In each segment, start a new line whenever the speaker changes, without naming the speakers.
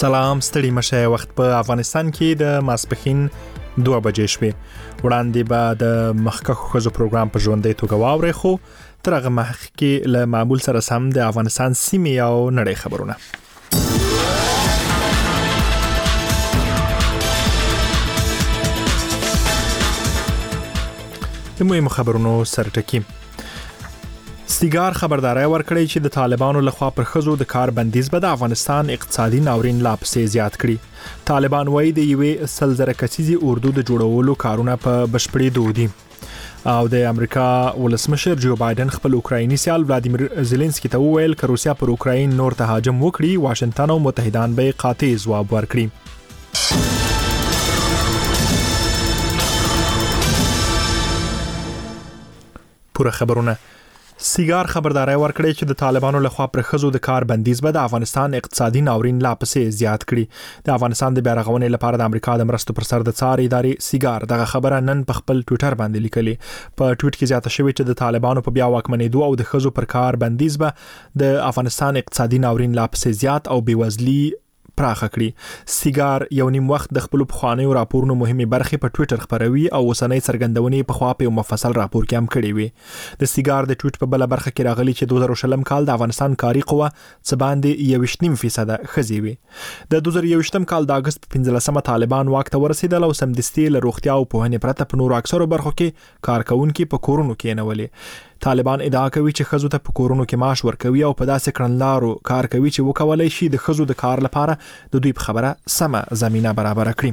سلام ستړي مشه وخت په افغانستان کې د ماسپخین 2 بجې شوې وړاندې به د مخکخو خزو پروګرام په ژوندۍ توګه واوري خو ترغه مخکې له معمول سره سم د افغانستان سیمې او نړۍ خبرونه د مهمو خبرونو سرټکی سیګار خبرداري ورکړی چې د طالبانو لخوا پر خزو د کار بندیز به د افغانستان اقتصادي ناورین لا پسې زیات کړي. طالبان وایي د یوې سلزره کسیزي اردو د جوړولو کارونه په بشپړېدو دي. او د امریکا ولسمشر جو بایدن خپل اوکرایني سیال ولادیمیر زيلنسکي ته وویل چې روسیا پر اوکراین نور تهاجم وکړي واشنگټن او متحدان به قاطع ځواب ورکړي. پوره خبرونه سیګار خبرداري ورکړی چې د طالبانو لخوا پر خزو د کار بندیز به د افغانستان اقتصادي ناورین لا پسې زیات کړي. د افغانستان د بیارغونې لپاره د امریکا د مرستو پر سر د څار ادارې سیګار دغه خبره نن په خپل ټوئیټر باندې لیکلي. په ټوئیټ کې زیاته شوې چې د طالبانو په بیا واکمنېدو او د خزو پر کار بندیز به د افغانستان اقتصادي ناورین لا پسې زیات او بیوزلي پراخه کړي. سیګار یو نیم وخت د خپل پخوانیو راپورونو مهمه برخه په ټوئیټر خبروي او اوسنۍ څرګندونې په خوا په مفصل راپور کې هم کړی وي. د سیګار د ټوئیټ په بل برخه کې راغلي چې 2020 کال د افغانستان کاري قوه څه باندې 21% خزي وي. د 2021 کال د اگست په 15مه طالبان واک ته ورسېدل او سمدستي له روغتیا او پوهنې پرته په نور اکثرو برخو کې کارکونکو په کورونو کې نولې. طالبان ادعا کوي چې خزو ته په کورونو کې معاش ورکوي او په داسې کړنلارو کار کوي چې وکولای شي د خزو د کار لپاره د دوی په خبره سمه زمينه برابر کړي.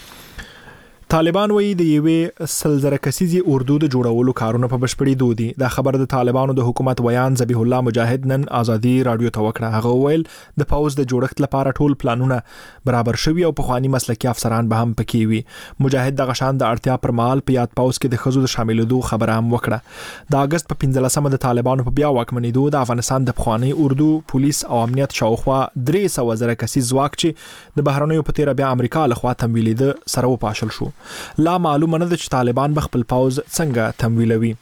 طالبان وایي د یوې سلزره کسیزي اردو د جوړولو کارونه په بشپړېدو دي. دا خبر د طالبانو د حکومت ویان ذبیح الله مجاهد نن ازادي رادیو ته وکړه. هغه ویل د پاوز د جوړښت لپاره ټول پلانونه برابر شوي او په خواني مسلکي افسران به هم پکې وي. مجاهد د غشان د اړتیا پر مهال په یاد پاوز کې د خزو د شاملېدو خبره هم وکړه. د اگست په 15مه د طالبانو په بیا واکمنېدو د افغانستان د پخوانی اردو پولیس او امنیت شاوخوا 300 زره کسیز ځواک چې د بهرنیو په تیر بیا امریکا لخوا تمویلېده سره وپاشل شو. لا معلومه نه ده چې طالبان به خپل پاوز څنګه تمویلوي.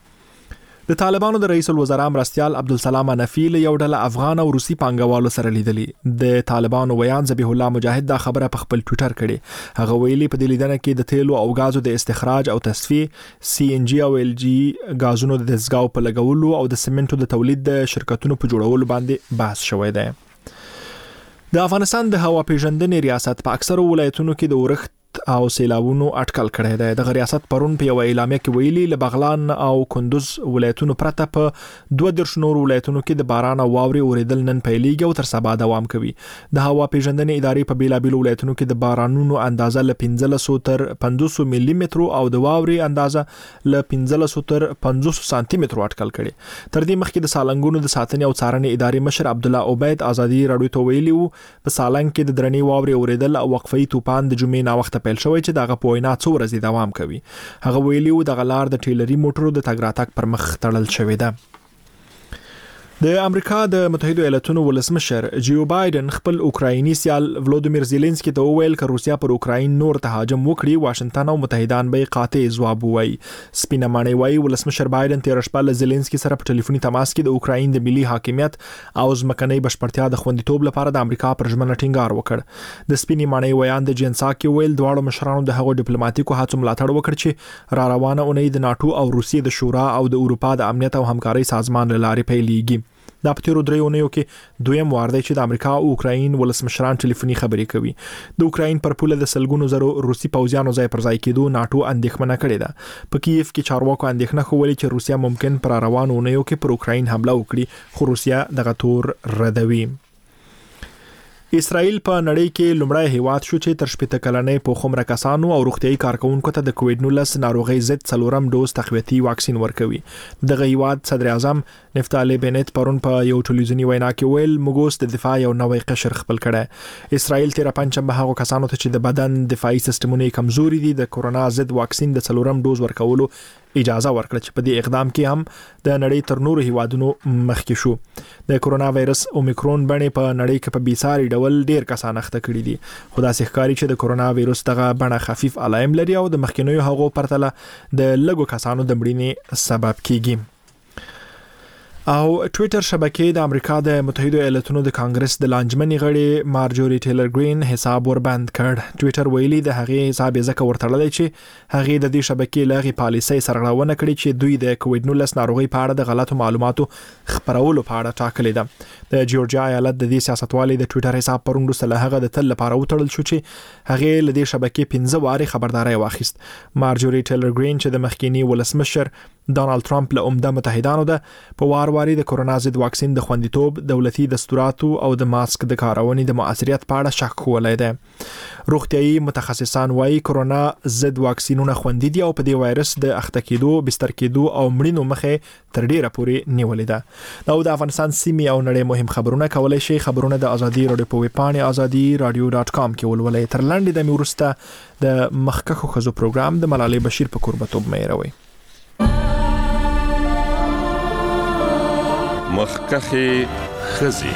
د طالبانو د رئیس الوزرا مرستيال عبدالسلام حنفي له یو ډله افغان او روسي پانګوالو سره لیدلي. د طالبانو ویان ذبیح الله مجاهد دا خبره په خپل ټوئیټر کړي. هغه ویلي په دې لیدنه کې د تیلو او غازو د استخراج او تصفیه CNG او LG غازونو د دزګاو په لګولو او د سیمنټو د تولید د شرکتونو په جوړولو باندې بحث شوی دی. د افغانستان د هوا پیژندنې ریاست په اکثرو ولایتونو کې د اورښت او سیلابونو اټکل کړی دی. د ریاست پرون په یو اعلامیه کې ویلي ل بغلان او کندوز ولایتونو پرته په 2 نور ولایتونو کې د باران او واوري اوریدل نن پیلېږي او تر سبا دوام کوي. د هوا پیژندنې ادارې په بیلابیل ولایتونو کې د بارانونو اندازه ل 1500 تر 500 ملي متر او د واوري اندازه ل 1500 تر 500 سانتي متر اټکل کړي. تر دې مخکې د سالنګونو د ساتنې او څارنې ادارې مشر عبد الله عبید ازادي رادیو ته ویلي وو په سالنګ کې د درنې واوري اوریدل او وقفي طوفان د جمعې نا وخت پیل شوی چې دغه پوینا څو ورځې دوام کوي. هغه ویلي و د غلار د ټیلري موټرو د تګ راتګ پر مخ تړل شوی ده. د امریکا د متحده ایالاتونو ولسمشر جو بایدن خپل اوکرایني سیال ولادیمیر زيلنسکي ته وویل چې روسیا پر اوکراین نور تهاجم وکړي واشنگټن او متحدان به قاطع ځواب وایي. سپینه مانی وایي ولسمشر بایدن تیر شپه له زيلنسکي سره په ټلیفوني تماس کې د اوکراین د ملي حاکمیت او ځمکنۍ بشپړتیا د خوندیتوب لپاره د امریکا پر ژمنه ټینګار وکړ. د سپینې مانی ویان د جنساکي ویل دواړو مشرانو د هغو ډیپلوماټیکو هڅو ملاتړ وکړ چې را روانه اونۍ د ناتو او روسیې د شورا او د اروپا د امنیت او همکارۍ سازمان لارې پیلېږي. دا په تیرو 3 اونیو کې دویم وار دی چې د امریکا او اوکراین ولسمشران ټلیفوني خبرې کوي. د اوکراین پر پوله د سلګونو زرو روسي پوځیانو ځای پر ځای کېدو ناتو اندېښمنه کړې ده. په کیف کې چارواکو اندېښنه خوولې چې روسیا ممکن پر روانو اونیو کې پر اوکراین حمله وکړي خو روسیا دغه تور ردوي. اسرائیل په نړۍ کې لومړی هیواد شو چې تر 80 کلنې په خمره کسانو او روغتيایي کارکونکو ته د کووډ-19 ناروغي ضد 4م ډوز تقویتي واکسین ورکوي. دغه هیواد صدر اعظم نفتالي بنت پرون په یو ټلویزیونی وینا کې ویل موږ د دفاع یو نوې قشر خپل کړه. اسرائیل تیر پنځمه هغه کسانو ته چې د بدن دفاعي سیستمونه کمزوري دي د کورونا ضد واکسین د 4م ډوز ورکولو اجازه ورکړه چې په دې اقدام کې هم د نړۍ تر نورو هیوادونو مخکې شو. د کورونا وایرس اومیکرون بڼه په نړۍ کې په بیساري ډول ډیر کسان اخته کړي دي. خو دا ښکاري چې د کورونا وایرس دغه بڼه خفیف علائم لري او د مخکینیو هغو پرتله د لږو کسانو د مړینې سبب کیږي. او ټوئیټر شبکې د امریکا د متحده ایالاتونو د کانګرس د لانجمنې غړي مارجوري ټیلر گرین حساب وربند کړ. ټوئیټر ویلي د هغې حساب ځکه ورتړلی چې هغې د دې شبکې لغې پالیسۍ سرغړونه کړې چې دوی د کووډ-19 ناروغي په اړه د غلطو معلوماتو خپرولو په اړه ټاکلې ده. د جورجیا ایالت د دې سیاستوالې د ټوئیټر حساب پرون وروسته له هغه د تل لپاره وتړل شو چې هغې له دې شبکې 15 واري خبرداري واخیست. مارجوري ټیلر گرین چې د مخکینی ولسمشر ډونالد ټرمپ له عمده متحدانو ده په وارواري د کورونا ضد واکسین د خوندیتوب، دولتي دستوراتو او د ماسک د کارونې د مؤثریت په اړه شک کولای دی. روغتيایي متخصصان وايي کورونا ضد واکسینونه خوندي دي او په دې وایرس د اخته کېدو، بستر کېدو او مړینو مخه تر ډیره پورې نیولې ده. نو د افغانستان سیمې او نړۍ مهم خبرونه کولای شي خبرونه د ازادي رادیو په ویبپاڼه azadi.radio.com کې ولولئ. تر لاندې د میورسته د مخکخو خزو پروګرام د ملالۍ بشیر په قربتوب مېروي.
مخکخه خزي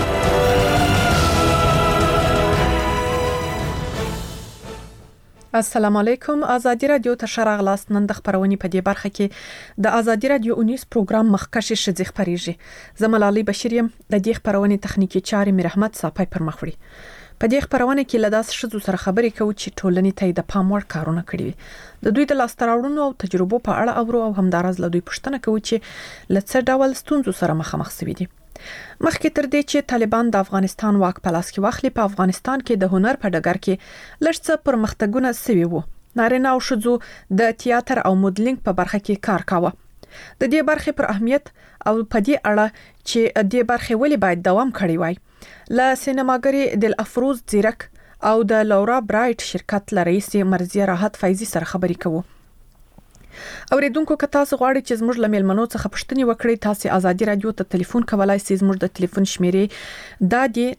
السلام علیکم. ازادي رادیو ته شراغلاست. نن د خبرونې په دې برخه کې د ازادي رادیو اونیس پروګرام مخکشه شذ خبريږي. زملالي بشیریم د دې خبرونې تخنیکی چارې مرحمت صافي پر مخ وړي. په دې خبرونه کې لداس شذو سره خبرې کوي چې ټولنې ته د پام وړ کارونه کړی د دوی د لاستراوړونو او تجربو په اړه اورو او همدارز له دوی پوښتنه کوي چې لڅ ډول ستونزو سره مخامخ شوي دي. مخکې تر دې چې طالبان د افغانستان واک په لاس کې واخلي، په افغانستان کې د هنر په ډګر کې لږ څه پرمختګونه شوي وو. نارینه او ښځو د تیاتر او مودلینګ په برخه کې کار کاوه. د دې برخې پر اهمیت او په دې اړه چې دې برخې ولې باید دوام کړی وای له سینماګری دل افروز زیرک او د لورا برایټ شرکت لرئیس مرزیه راحت فیضی سره خبرې کوو. اوریدونکو که تاسو غواړئ چې زموږ له میلمنو څخه پوښتنې وکړئ، تاسو ازادي رادیو ته ټلیفون کولای شئ. زموږ د ټلیفون شمیرې دا دی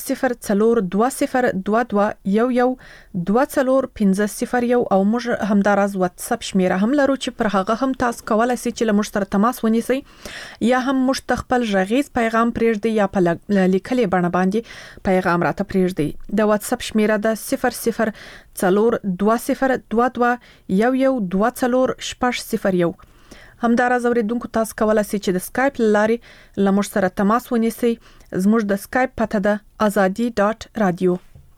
0042011240 او موږ همدارز واتس اپ شمیره هم لرو چې پر هغه هم تاسو کولای شئ چې له موږ سره تماس ونیسئ یا هم موږ خپل غږیز پیغام پرېږدئ یا په لیکلې بڼه باندې پیغام راته پرېږدئ. د واتس اپ شمیره د 002022111240 همدارز اوریدونکو تاسو کولای شئ چې د سکایپ لارې لمر سره تماس ونیسئ. زموږ د سکایپ پته ده azadi.radio.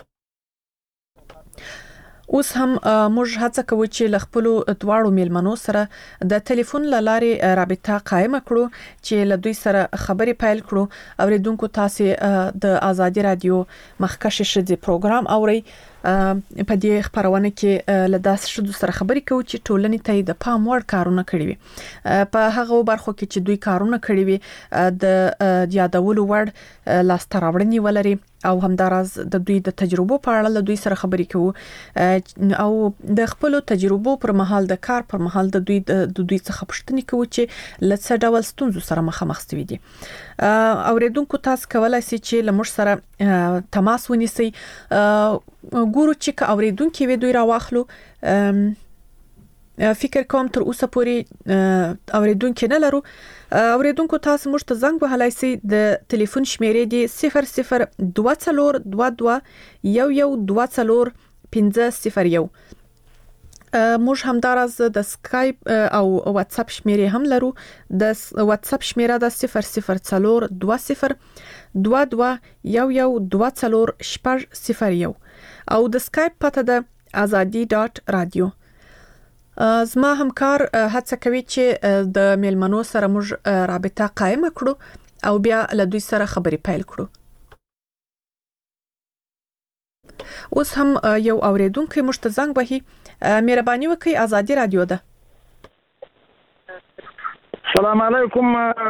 اوس هم موږ هڅه کوو چې له خپل دواړو میلمنو سره د ټلیفون لارې رابطه قائم کړو چې له دوی سره خبرې پیل کړو. اوریدونکو تاسو د ازادي رادیو مخکشه شذ پروګرام اوري. په دې خبرونه کې لداس شذو سره خبرې کوي چې ټولنې ته د پام وړ کارونه کړی وي. په هغه برخو کې چې دوی کارونه کړی وي د یادولو وړ لاستراوړنې ولري او همدارز د دوی د تجربو په اړه له دوی سره خبرې کوو او د خپل تجربو پر مهال د کار پر مهال د دوی څخه پوښتنې کوي چې لڅ ډول ستونزو سره مخامخ شوي دي. اوریدونکو تاسو کولای شئ چې له موږ سره تماس ونیسئ. ګورو چې اوریدونکو وی دوی راواخلو. فکر کوم تر اوسه پورې اوریدونکو نه لرو. اوریدونکو تاسو موږ ته زنګ وهلای شئ. د ټلیفون شمیرې دی 0022111240. موږ همدارز د سکایپ او واتس اپ شمیرې هم لرو. د واتس اپ شمیره د 002022111240 او د سکایپ پته ده azadi.radio. زما همکار هڅه کوي چې د میلمنو سره موږ رابطه قائم کړو او بیا له دوی سره خبرې پیل کړو. اوس هم یو اوریدونکو موږ ته زنګ وهي. مهرباني وکړئ، ازادي رادیو ده.
السلام علیکم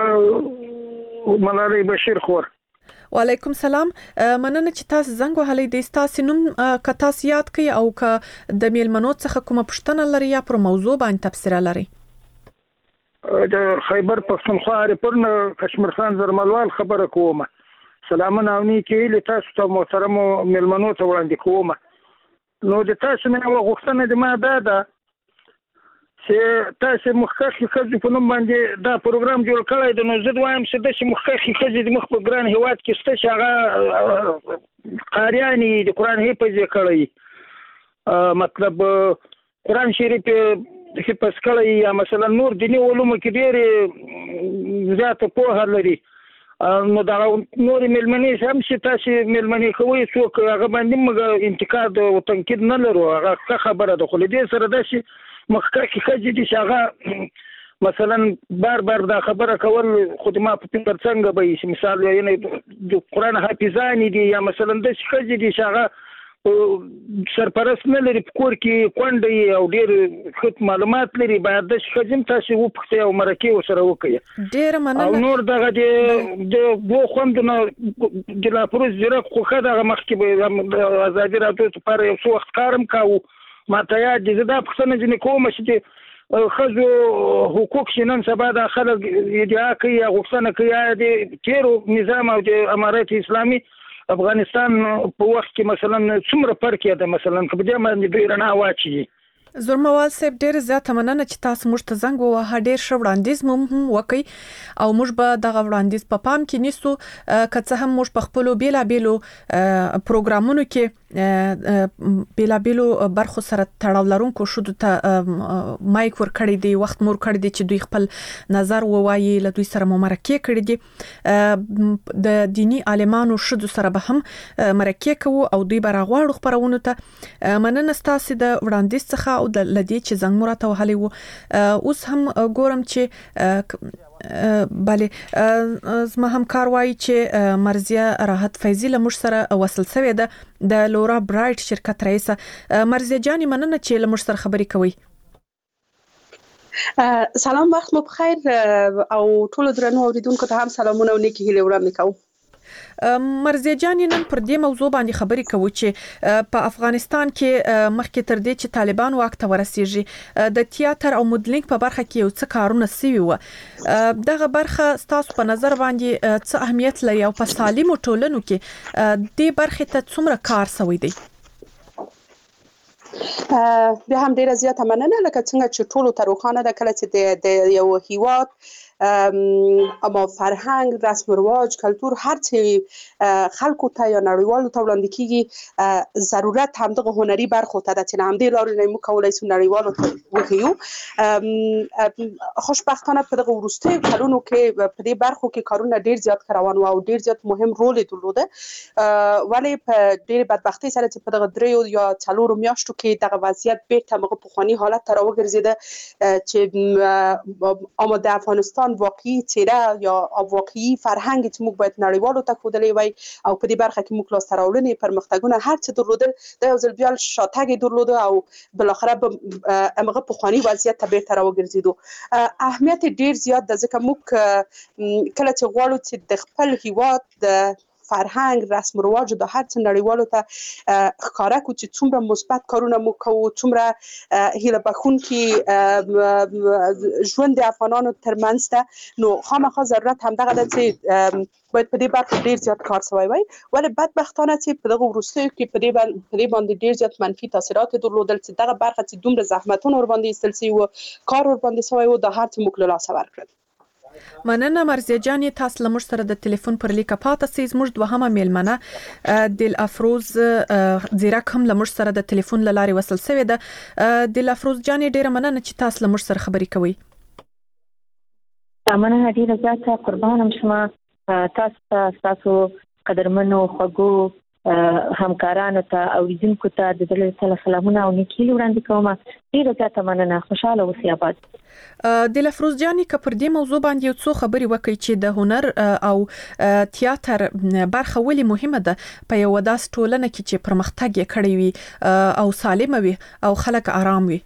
ملالۍ بشیر خور.
وعلیکم سلام. مننه چې تاسو زنګ وهلی د تاسو نوم که تاسو یاد کړئ او که د میلمنو څخه کومه پوښتنه لري یا پر موضوع باندې تبصره لري.
د خیبر پښتونخوا ریپورن کشمیر خان زرملوال خبره کوم. سلامونه او نیکی له تاسو ته محترم میلمنو ته وړاندې کوم. نو د تاسو مې غوښتنه د ما ده چې تاسو مخکخي خځې په نوم باندې دا پروګرام جوړ کړی دی. نو زه وایم چې د مخکخي خځې د مخ په ګران هیواد کې ست چې هغه قاریانی د قران حفظ کړی، مطلب قران شریف حفظ کړی یا مثلا نور دیني علومو کې ډېر زیاته پوهه لري نو دا نور ملمنې هم چې تاسو ملمنې کوي څوک هغه باندې موږ انتقاد او تنقید نه لرو هغه خبره ده خو دې سره د شي مخکې خځې دي چې هغه مثلا بار دا خبره کول خدما په فکر څنګه به مثال یعنی د قران حافظان دي یا مثلا د خځې دي چې هغه سرپرست نه لري په کور کې کونډې او ډېر خط معلومات لري باید د خځم تاسو وپختي او مرکه سره وکړي
ډېر مننه
او نور دغه د دوه خوندونه د لا پروز زیرک خو خدای مخکې به ازادي راډیو لپاره یو څو وخت کارم کاوه ما ته یاد دي زه دا پښتنه جن کوم چې خزو حقوق شنن سبا د خلک ادعا کوي غوښتنه کوي د تیرو نظام او د امارات اسلامي افغانستان په وخت کې مثلا څومره فرق ده مثلا په دې باندې دوی رڼا واچي
زورموال صاحب ډېر زیاته مننه چې تاسو موږ ته زنګ ووهه ډېر ښه وړاندیز مو وکړئ او موږ به دغه وړاندیز په پام کې نیسو که څه هم موږ په خپلو بیلابیلو پروګرامونو کې بیلابیلو برخو سره تړاو لرونکو شودو ته مایک ورکړی دی وخت مور کړی دی چې دوی خپل نظر ووایي له دوی سره مو مرکه کړی دي د دینی عالمانو شودو سره به هم مرکه کوو او دوی به راغواړو خپرونو ته مننه ستاسو د وړاندیز څخه او د لدی چې زنګ مراته وهلی وو اوس هم ګورم چې بله زما همکار وایي چې مرزیه راحت فیضی له موږ سره وصل شوې ده د لورا برایټ شرکت رئیسه مرزیه جاني مننه چې له موږ سره خبرې کوي
سلام وخت مو بخیر او ټول درنو اوریدونکو ته هم سلامونه او نیکی هیله وړاندې کوم
مرزیه جاني نن پر دې موضوع باندې خبرې کوو چې په افغانستان کې مخکې تر دې چې طالبان واک ته ورسیږي د تیاتر او مودلینګ په برخه کې یو څه کارونه سوي و دغه برخه ستاسو په نظر باندې څه اهمیت لري او په سالمو ټولنو کې دې برخه ته څومره کار سوی دی
بیا هم ډیره زیاته مننه لکه څنګه چې ټولو ته روښانه ده کله چې د یو هیواد اما فرهنګ رسم و رواج کلتور هر څه خلکو ته یا نړیوالو ته وړاندې کیږي ضرورت هم دغه هنري برخو ته د چې هم دې لارې نه مو کولای سو نړیوالو ته وغیو خوشبختانه په دغه وروستیو کلونو کې په دې برخو کې کارونه ډیر زیات روان او ډیر زیات مهم رول درلوده ولی په ډیر بدبختی سره چې په دغه دریو یا څلورو میاشتو کې دغه وضعیت بیرته مغه پخوانی حالت ته راوګرځیده چې آماده افغانستان واقعي چهره یا واقعي فرهنګ چې موږ باید نړیوالو ته ښودلی وای او په دې برخه کې موږ لاسته راوړنې پرمختګونه هر څه درلودل د یو ځل بیا شاتګ درلوده او بل اخره امغه پخوانی وضعیت ته بیرته راوګرځیدو اهمیت ډیر زیات د ځکه موږ کله چې غواړو چې د خپل هیواد د فرهنګ رسم و رواج د هر څه نړیوالو ته ښکارا کو چې څومره مثبت کارونه مو کوو څومره هیله بخونکي ژوند د افغانانو ترمنځ ته نو خامخا ضرورت هم دغه د چې باید په دې برخه ډیر زیات کار شوی وای ولې بدبختانه چې په دغه وروستیو کې په دې باندې ډیر زیات منفي تاثیرات درلودل چې دغه برخه چې دومره زحمتونه ور باندې ایستل شوی او کار ور باندې شوی او د هر څه موږ له لاسه ورکړل
مننه مرزیه جاني تاسو له موږ سره د ټلیفون پر لیکه پاتې سئ موږ دوهمه میلمنه دل افروز زیرک هم له موږ سره د ټلیفون لارې وصل شوی ده دل افروز جاني ډیره مننه چې تاسو له موږ سره خبرې کوي
مننه ډیره زیاته قربانم شما تاسو قدرمنو خوږو همکارانو ته او لیدونکو ته د دې سلامونه او نیکی وړاندې کوم ډیره زیاته مننه خوشاله اوسئ آباد
د لفروز جاني که پر دې موضوع باندې یو څو خبرې وکړي چې د هنر او تیاتر برخه ولې مهمه ده په یو داس ټولنه کې چې پرمختګ یې کړی وي او سالم وي او خلک آرام وي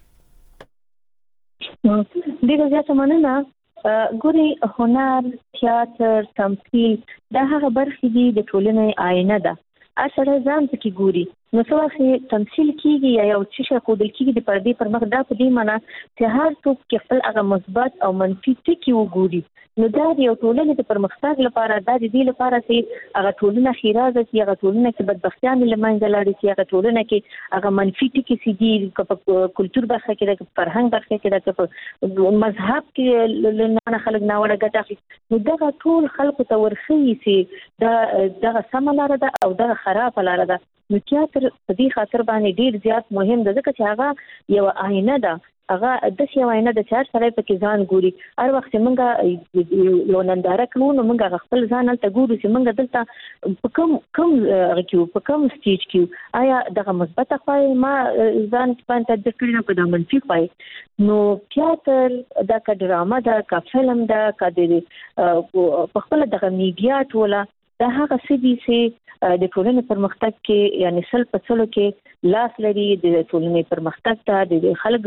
ډیره زیاته مننه ګوري هنر تیاتر تمثیل دا هغه برخې دي د ټولنې آینه ده اصله ځان ته ګوري نو څه وخت تمثيل کیږي یا یو څه خودل کیږي د پردې پر مخ دا په دې معنی چې هر څوک کې خپل هغه مثبت او منفي ټکي وګوري نو دا د یو ټولنې د پرمختګ لپاره د دې لپاره چې هغه ټولنه خیرازه چې هغه ټولنه کې بدبختیان لمنځه لاړي چې هغه ټولنه کې هغه منفي ټکي سي دي په کلچر برخه کې د فرهنګ برخه کې د مذهب کې نه خلک نه وړه ګټه نو دا ټول خلکو ته ورخي چې دا سم لاره ده او دا خراب لاره ده نو تیاتر په دې خاطر باندې ډیر زیات مهم ده ځکه چې هغه یو آینه ده هغه د سی وینه د چار سره په کې ځان ګوري هر وخت موږ یو ننداره کوو نو موږ خپل ځان ته ګورو چې موږ دلته په کوم رکیو په کوم سټیج کې آیا دغه مثبت خواهی ما ځان باندې د کړنه په د منفي خواهی نو تیاتر دا کا ډراما دا کا فلم دا کا د په خپل دغه میډیا ټوله دا هغه څه دي چې د ټولنې پرمختګ کې یعنی سل په سلو کې لاس لري د ټولنې پرمختګ ته د خلک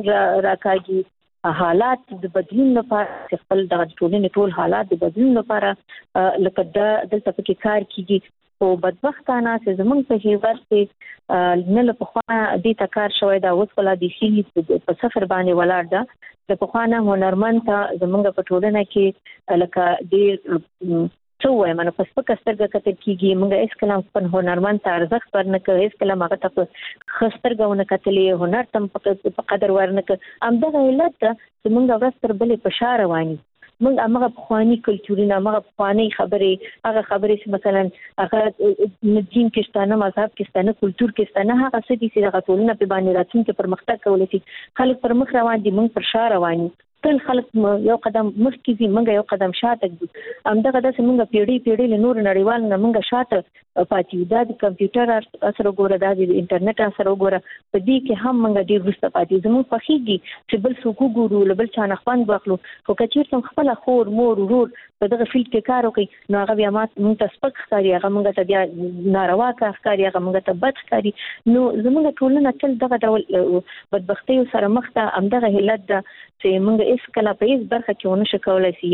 راکاږي حالات د بدلون لپاره خپل د ټولنې ټول حالات د بدلون لپاره لکه دلته پکې کار کیږي او بدبختانه چې زمونږ په هیواد کې نه له پخوا د تکار شوی دا اوس ولا د شي په سفر باندې ولاړ ده د پخوانه هنرمند ته زمونږ په ټولنه کې لکه ډیر څو وایم نو پس په کسترګه کتل کیږي موږ هیڅ کلام په هنرمند ته ارزښت ورنکړ هیڅ کلام هغه ته خسترګونه کتلې هنر تم په قدر ورنکړ امدغه علت چې موږ ورستر بلې په شار رواني موږ هغه پخوانی کلچوري هغه پخوانی خبرې هغه خبرې چې مثلا هغه دین کې ستانه مذهب کې ستانه کلچر کې ستانه هغه څه دي چې هغه ټولنه په باندې راتلونکي پرمختګ کولای شي خلک پر مخ روان دي موږ پر شار رواني ټول خلک یو قدم مخکې دي موږ یو قدم شاته دي همدغه د موږ پیړۍ له نور نړیوال نه موږ شاته پاتې دا د کمپیوټر اثر وګوره دا د انټرنیټ اثر وګوره په دې کې هم موږ ډیر وروسته پاتې زموږ په خېږي چې بل څوک وګورو بل چا نه خوان واخلو خو کچیر څنګه خپل خور مور ورور په دغه فیلډ کې کار وکړي نو هغه بیا موږ ته سپک ښکاري هغه موږ ته بیا ناروا کار ښکاري هغه موږ ته بد ښکاري نو زموږ ټولنه تل دغه ډول بدبختۍ سره مخ ته همدغه علت ده چې موږ هیڅ کله په هیڅ برخه کې ونه شو کولای شي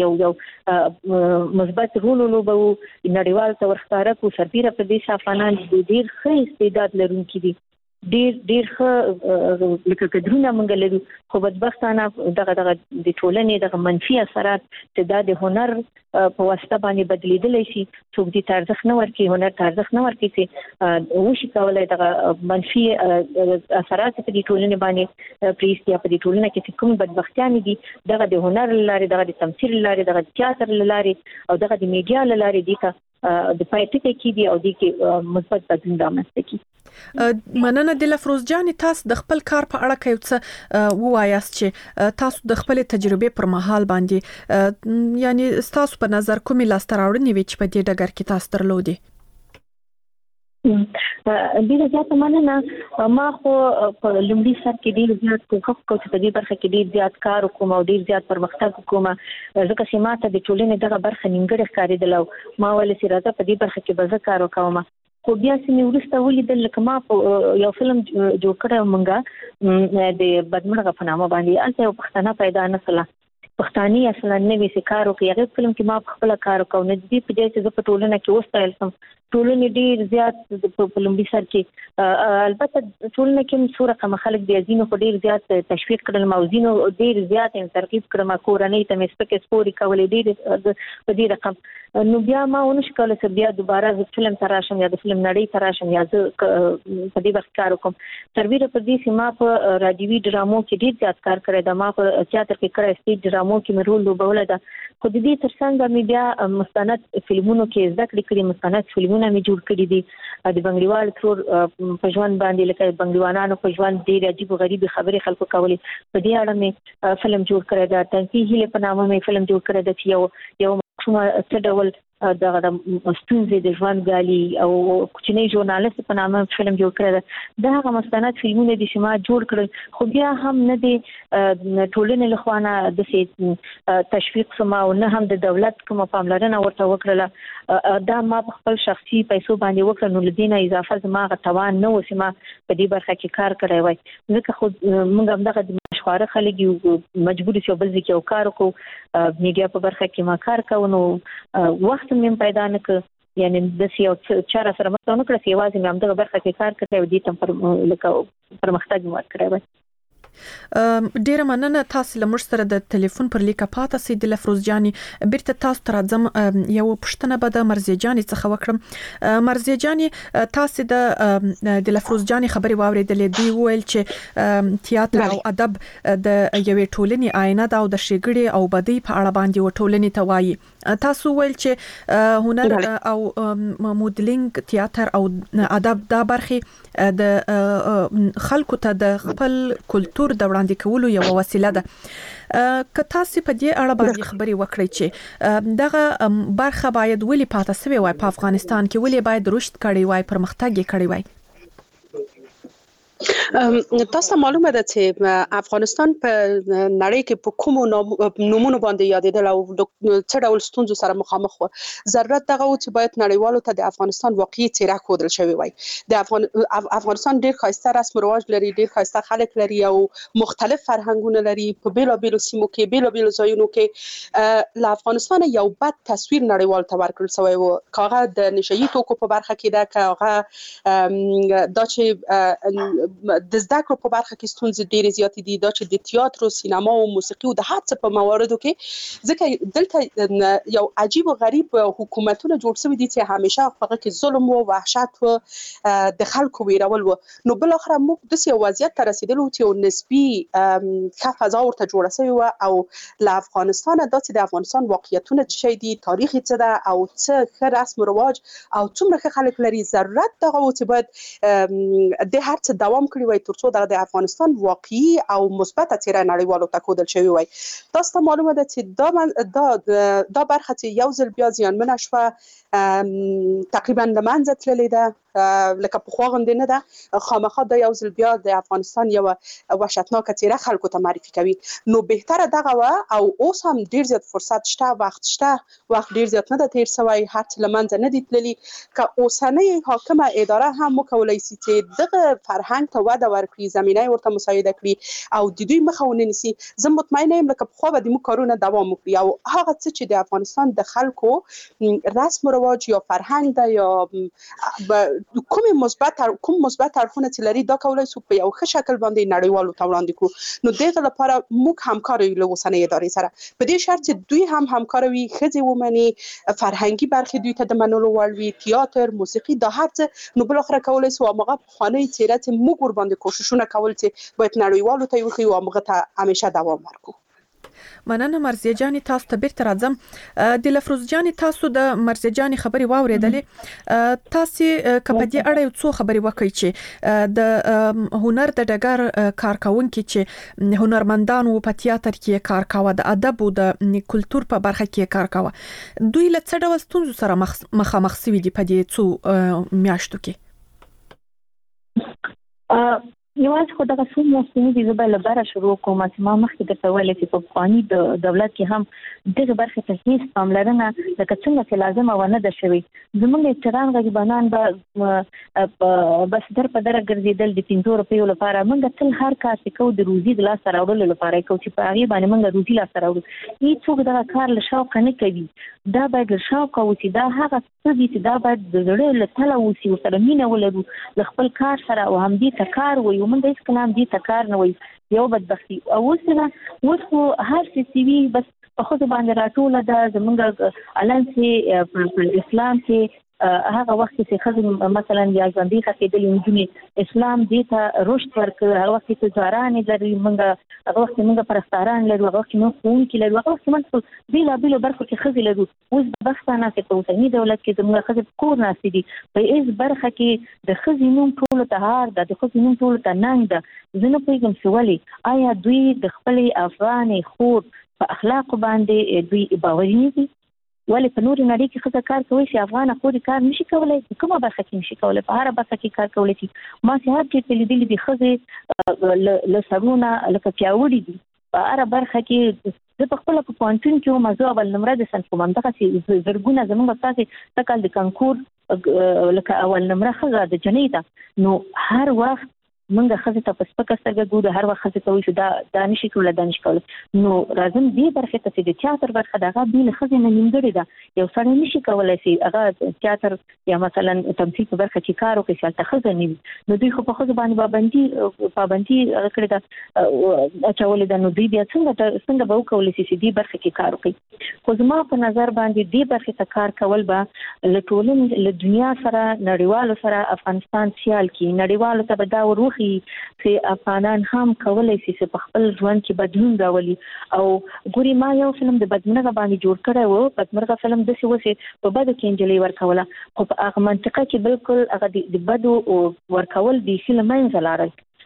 یو مثبت رول ولوبو نړیوال ته ورښکاره کو سربېره په دې افغانان ډیر ښه استعداد لرونکي دي ډیر ښه لکه کډرونه موږ لرو خو بدبختانه دغه د ټولنې دغه منفي اثرات چې د هنر په واسطه باندې بدلیدلی شي څوک دې ارزښت نه ورکړي هنر ته ارزښت نه ورکړي چې وشي کولای دغه منفي اثرات په دې ټولنې باندې پریستیا په دې ټولنه کې کوم بدبختیان دي دغه د هنر لاري دغه د تمثيل لاري دغه د تیاتر لاري او دغه د میډیا لاري دي د پایټیکې کې دي او د کې مثبت بدلون رامنځته کی
مننه د لفروز جان تاسو د خپل کار په اړه کوي څه ووایاست چې تاسو د خپل تجربه پر مهال باندې یعنی تاسو په نظر کومې لاستراوړنې وي چې په دې ډګر کې تاسو درلودي
ډیره زیاته مننه ما خو په لومړي سر کې ډیر زیات کوښښ کوم چې په دې برخه کې ډیر زیات کار وکوم او ډیر زیات پرمختګ وکوم ځکه چې ما ته د ټولنې دغه برخه نیمګړې ښکارېدله او ما ولې چې راځه په دې برخه کې به زه کار وکوم خو بیا چې مې وروسته ولیدل لکه ما یو فلم جوړ کړی مونږه د بدمرغه په نامه باندې هلته یو پښتانه پیدا نه کړله پښتاني اصلا نوې سي کار وکړي هغه فلم کې ما خپل کار وکاو نه دي په دې چې زه په ټولنه کې وستایل سم ټولنه ډیر زیات په لومړي سر کې البته ټولنه کې څو رقم خلک دي ازینو خو ډیر زیات تشویق کړل موزینو ډیر زیات ترغیب کړم کورنۍ ته مې سپکې سپوري کولې ډیر په دې رقم نو بیا ما ونش کولای چې بیا دوباره د فلم تراشم یا د فلم نړۍ تراشم یا د په دې وخت کار وکم سربېره په دې سیمه په راډیوي ډرامو کې ډیر زیات کار کړی دا ما په تیاتر کې کړی سټیج ډرامو کې مې رول لوبوله ده خو د دې ترڅنګ مې بیا مستند فلمونو کې زده کړې مستند فلمونه مې جوړ کړي دي د بنگړیوال تر په ژوند باندې لکه بنگړیوانانو په ژوند ډیر عجیب غریب خبرې خلکو کولې په دې اړه مې فلم جوړ کړی دا تنفیذ په نامه مې فلم جوړ کړی دا چې یو څه ډول دغه ستونزې د ژوند غالي او کوچنی ژورنالیست په نامه فلم جوړ کړی دا هغه مستند فلمونه دي چې ما جوړ کړل خو بیا هم نه دي ټولنې له خوا نه د تشویق سما او نه هم د دولت کومه پاملرنه ورته وکړله دا ما په خپل شخصي پیسو باندې وکړ نو لدینه اضافه زما غتوان نه و چې ما په دې برخه کې کار کړی وای ځکه خو موږ هم دغه مشوره خلک یو مجبور شو بل ځکه یو کار کو میډیا په برخه کې ما کار کوو نو وخت مې پیدا نه کړ یعنی د سیو چاره سره متونه کړ چې واځي مې هم دغه برخه کې کار کړی او دې تم پر پرمختګ مو کړی
ډیر مننه تاسو لمر سره د ټلیفون پر لیکه پاته سي د لفروز جاني بیرته تاسو تر ځم یو پښتنه به د مرزي جاني څخه وکړم مرزي جاني تاسو د لفروز جاني خبري واوریدلې دی ویل چې تیاتر او ادب د یوې ټولنې آینه ده او د شګړې او بدی په اړه باندې و ټولنې ته وایي تاسو ویل چې هنر او مودلینګ تیاتر او ادب دا برخه د خلکو ته د خپل کلچر کلچر د وړاندې کولو یو وسیله ده. که تاسو په دې اړه باندې خبرې وکړئ چې دغه برخه باید ولې پاتې شوی وای په افغانستان کې، ولې باید رشد کړی وای، پرمختګ یې کړی وای؟
تاسو معلومه ده چې افغانستان په نړۍ کې په کومو نومونو باندې یادېدل او څه ډول ستونزو سره مخامخ و. ضرورت دغه و چې باید نړیوالو ته د افغانستان واقعي څېره ښودل شوې وای. د افغانستان ډېر ښایسته رسم و رواج لري، ډېر ښایسته خلک لري او مختلف فرهنګونه لري. په بیلابیلو سیمو کې، بیلابیلو ځایونو کې له افغانستان یو بد تصویر نړیوال ته ورکړل شوی و. که هغه د نشهیي توکو په برخه کې ده، که هغه دا چې د زده کړو په برخه کې ستونزې ډېرې زیاتې دي، دا چې د تیاتر او سینما او موسیقي او د هر څه په مواردو کې، ځکه دلته یو عجیب او غریب حکومتونه جوړ شوي دي چې همیشه په هغه کې ظلم و، وحشت و، د خلکو ویرول و. نو بل اخره موږ داسې یو وضعیت ته رسېدلو چې یو نسبي ښه فضا ورته جوړه شوې وه او له افغانستانه دا چې د افغانستان واقعیتونه څه شی دي، تاریخ یې څه ده او څه ښه رسم و رواج او څومره ښه خلک لري، ضرورت دغه و چې باید د هر څه دوام کړی وای ترڅو د افغانستان واقعي او مثبته څېره نړیوالو ته ښودل شوې وای. تاسو ته معلومه ده چې دا برخه چې یو ځل بیا زیانمنه شوه، تقریبا له منځه تللې ده، لکه پخوا غوندې نه ده. خامخا دا یو ځل بیا د افغانستان یوه وحشتناکه څېره خلکو ته معرفي کوي. نو بهتره دغه وه او اوس هم ډېر زیات فرصت شته، وخت شته، وخت ډېر زیات نه ده تېر شوی، هر څه له منځه نه دي تللي. که اوسنۍ حاکمه اداره هم وکولی شي چې دغه فرهنګ ته وده ورکړي، زمینه یې ورته مساعده کړي او د دوی مخه ونه نیسي، زه مطمئنه یم لکه پخوا به زموږ کارونه دوام وکړي او هغه څه چې د افغانستان د خلکو رسم و رواج یا فرهنګ ده یا کوم مثبت اړخونه چې لري، دا کولی شو په یو ښه شکل باندې نړیوالو ته وړاندې کړو. نو دغه لپاره موږ همکار یو له اوسنۍ ادارې سره، په دې شرط چې دوی هم همکار وي، ښځې ومني، فرهنګي برخې دوی ته د منلو وړ وي، تیاتر، موسیقي، دا هر څه. نو بالاخره کولی شو هماغه پخوانۍ څېره چې موږ ورباندې کوششونه کول چې باید نړیوالو ته یې وښیو او هماغه ته همیشه دوام ورکړو.
مننه مرزیه جانې، تاسو ته بیرته راځم. د لفروز جانې، تاسو د مرزیه جانې خبرې واورېدلې. تاسو که په دې اړه یو څو خبرې وکړئ چې د هنر د ډګر کارکونکي چې هنرمندان وو، په تیاتر کې کار کاوه، د ادب او د کلچر په برخه کې کار کاوه، دوی له څه ډول ستونزو سره مخامخ شوي دي په دې څو میاشتو کې؟
یوازې خو دغه څو میاشتې دي، زه به له بره شروع کوم چې ما مخکې درته ویلې چې په پخواني دولت کې هم دغه برخې ته هېڅ پاملرنه لکه څنګه چې لازمه ونه ده شوې. زموږ ډاکټران غریبانان به بس در په دره ګرځېدل د 5 روپیو لپاره. موږ تل هر کار چې کوو د روزي د لاسته راوړلو لپاره کوو چې په هغې باندې موږ روزي لاسته راوړو. هېڅوک دغه کار له شوقه نه کوي، دا باید له شوقه وشي، دا هغه څه دي چې دا باید د زړه له تله وشي، ورسره مینه ولرو له خپل کار سره او همدې ته کار وایو. موږ هېڅ کله همدې ته کار نه وایو، یو بدبختي. او اوس خو هر څه چې وي بس په ښځو باندې راټوله ده. زموږ الان چې په اسلام کې هغه وخت چې ښځې مثلا یا ژوندۍ ښخېدلې نجونې اسلام دې ته رشد ورکړ، هغه وخت چې ځوانانې لري، هغه وخت چې موږ پرستاران لرو، هغه وخت چې موږ ښوونکي لرو، هغه وخت چې موږ په بېلابېلو برخو کې ښځې لرو. اوس بدبختانه چې په اوسني دولت کې زموږ ښځې په کور ناستې دي، په هېڅ برخه کې د ښځې نوم ټولو ته هار ده، د ښځې نوم ټولو ته ننګ ده. زه نه پوهېږم چې ولې، آیا دوی د خپلې افغانې خور په اخلاقو باندې دوی باوري نه دي؟ ولې په نورې نړۍ کې ښځه کار کوي چې افغانه خورې کار نشي کولی؟ په کومه برخه کې نشي کولی؟ په هره برخه کې کار کولی شي. ما چې هر چېرته لیدلي دي ښځې له سرونه لکه پیاوړي دي په هره برخه کې. زه په خپله په پوهنتون کې وم، زه اول نمره د صنف کوم، همدغسې زرګونه زموږ ستاسې سږ کال د کنکور لکه اول نمره ښځه د جنۍ ده. نو هر وخت موږ ښځې ته په سپکه سترګه ګورو، هر وخت ښځې ته وایو چې دا نشي کولی، دا نشي کولی. نو راځم دې برخې ته چې د تیاتر برخه د هغه بې له ښځې نه نیمګړې ده. یو سړی نشي کولی چې هغه تیاتر یا مثلا تمثیل په برخه کې کار وکړي چې هلته ښځه نه وي. نو دوی خو په ښځو باندې پابندي کړې ده، اچولې ده. نو دوی بیا څنګه به وکولی شي چې دې برخه کې کار وکړي؟ خو زما په نظر باندې دې برخې ته کار کول به له ټولنې له دنیا سره نړیوالو سره افغانستان سیال کړي. نړیوالو ته به دا وروخي چې افغانان هم کولی شي چې په خپل ژوند کې بدلون راولي. او ګوري ما یو فلم د بدمرغه باندې جوړ کړی و، بدمرغه فلم داسې و چې په بدو کې نجلۍ ورکوله، خو په هغه منطقه کې بالکل هغه د بدو ورکول بیخي له منځه لاړل.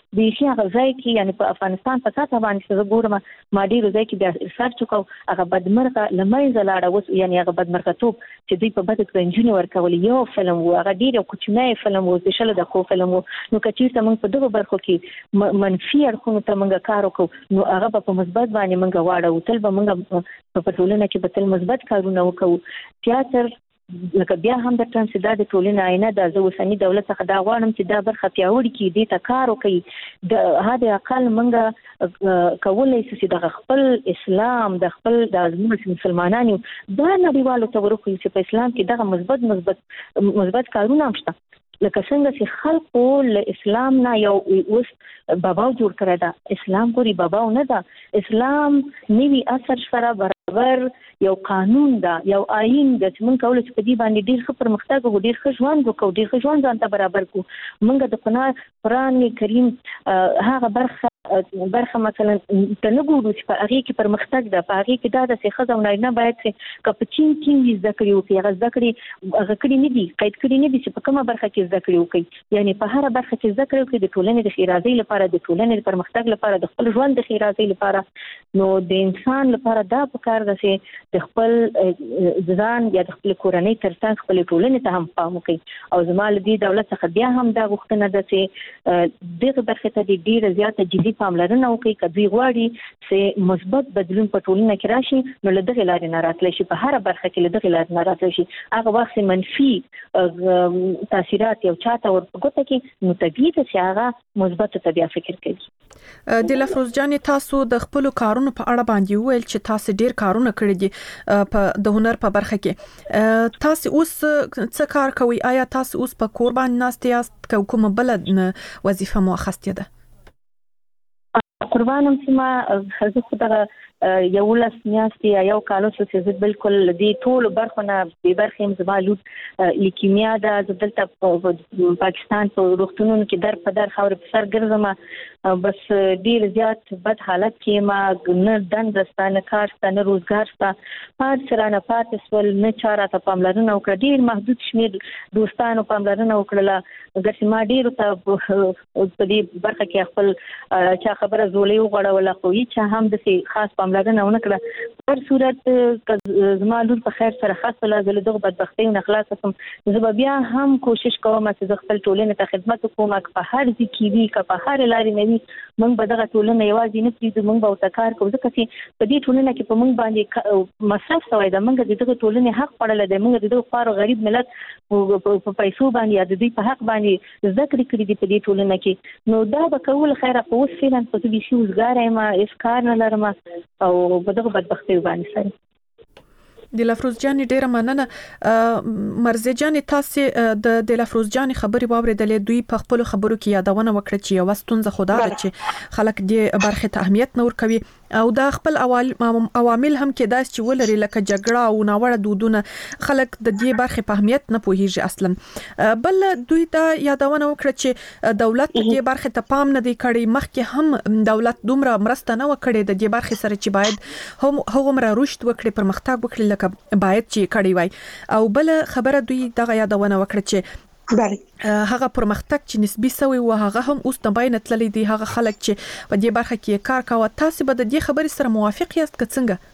د شي هغه ځای کې یعنی په افغانستان په ساته باندې څه ګورم ما ډیر ځای کې بیا ریسرچ وکاو هغه بدمرغه لمایزه لاړه وس یعنی هغه بدمرغتوب چې دوی په بده کنجونی ورکول یو فلم و هغه ډیر کوچنی فلم و د شله د خو فلم و نو کچې موږ په دغه برخو کې منفي اړخونو ته موږ کار وکړو نو هغه په مثبت باندې موږ واړو تل به موږ په ټولنه کې به تل مثبت کارونه وکړو تیاتر لکه بیا هم د ترانسدا د ټولنې آینه د اوسنی دولت څخه دا غواړم چې دا برخه پیاوړي کړي دې ته کار وکړي د هدا اقل موږ کولای شو چې د خپل اسلام د خپل د مسلمانانو دا نړیوالو ته ورکو چې په اسلام کې دغه مثبت کارونه هم شته لکه څنګه چې خلکو له اسلام نه یو اوس باباو جوړ کړی دا اسلام ګوري باباو نه دا اسلام نیوی اثر سره برابر یو قانون دا یو آئین د چې موږ کولای شو په دې باندې ډیر ښه پرمختګ وکړو ډیر ښه ژوند وکړو ډیر ښه ژوند ځان ته برابر کړو موږ د قرآن کریم هغه برخه مثلا ته نه ګورو چې په هغه کې پرمختګ ده په هغه کې دا د ښځو او نارینه باید چې کپچین کې زده کړي وکړي هغه زده کړي نه دي قید کړي نه دي چې په کومه برخه کې زده کړي وکړي یعنی په هر برخه کې زده کړي وکړي د ټولنې د خیرازۍ لپاره د ټولنې د پرمختګ لپاره د خپل ژوند د خیرازۍ لپاره نو د انسان لپاره دا پکار ده چې د خپل ځان یا د خپل کورنۍ ترڅنګ خپل ټولنې ته هم پام وکړي او زموږ د دولت څخه بیا هم دا غوښتنه ده چې دغه برخه ته ډیره زیاته جدي پاملرنه وکړي کدی غواړي چې مثبت بدلون په ټولنه کې راشي نو له دغه لارې نه راتلی شي په هر برخه کې له دغه لارې نه راتلی شي هغه وخت منفي تاثیرات یو چاته ورپګوته کې نو طبیعي ده چې هغه مثبت ته بیا فکر کوي
د لفروز جان تاسو د خپل کارونو په اړه باندې ویل چې تاسو ډیر کارونه کړی دي په د هنر په برخه کې تاسو اوس څه کار کوئ آیا تاسو اوس په کور باندې ناست یاست کومه بل وظیفه مو اخیستې ده
قربانم چې ما زه خدای یو لاس میاشتې یا یو کال چې زه بالکل دې ټول برخو نه به برخې مزبالوت لیکیمیا ده زه دلته پاکستان په روغتونونو کې په در خاور په سر ګرځم بس ډیر زیات بد حالت کې ما نه دند ستانه کار ستانه روزګار ستا پات سره نه پاتې سول نه چاره ته پاملرنه وکړه ډیر محدود شمیر دوستانو پاملرنه وکړه ګرځي ما ډیر ته په دې برخه کې خپل چا خبره زولې وغړوله خو هیڅ هم د خاص پاملرنه ونه کړه په صورت زما لور په خیر سره خاصه لازم دغه بدبختۍ نه خلاص کوم زه بیا هم کوشش کوم چې خپل ټولنې ته خدمت وکوم په هر ځای کې وي په هر لارې نه وي موږ به دغه ټولنه یوازې نه پریږدو موږ به ورته کار کوو ځکه چې په دې ټولنه کې په موږ باندې مصرف شوی ده موږ د دغه ټولنې حق خوړلی دی موږ د دغه خوار غریب ملت په پیسو باندې یا د دوی په حق باندې زده کړې کړي دي په دې ټولنه کې نو دا به کول خیره په اوس فعلا په دې شي وزګار یم هېڅ کار نه لرم او په دغه بدبختۍ باندې سره
د لفروز جان ډیره مننه مرزه جان تاسو د لفروز جان خبري واوریدلې دوی په خپل خبرو کې یادونه وکړه چې یو ستونزه خدا ده چې خلک د برخه ته اهمیت نور کوي او دا خپل عوامل هم کې داس چې ولري لکه جګړه او ناوړه دودونه خلک د دې برخه په اهمیت نه پوهیږي اصلا بل دوی دا یادونه وکړه چې دولت دې برخه ته پام نه دی کړی مخکې هم دولت دومره مرسته نه وکړي د دې برخه سره چې باید هم رشد وکړي پرمختګ وکړي باید چې کړی وای او بل خبره دوی دغه یادونه وکړه چې
بله
هغه پرمختګ چې نسبی سوی و هغه هم اوس نه باید تللی دی هغه خلک چې په دې برخه کې کار کوي تاسو به د دې خبرې سره موافق یاست که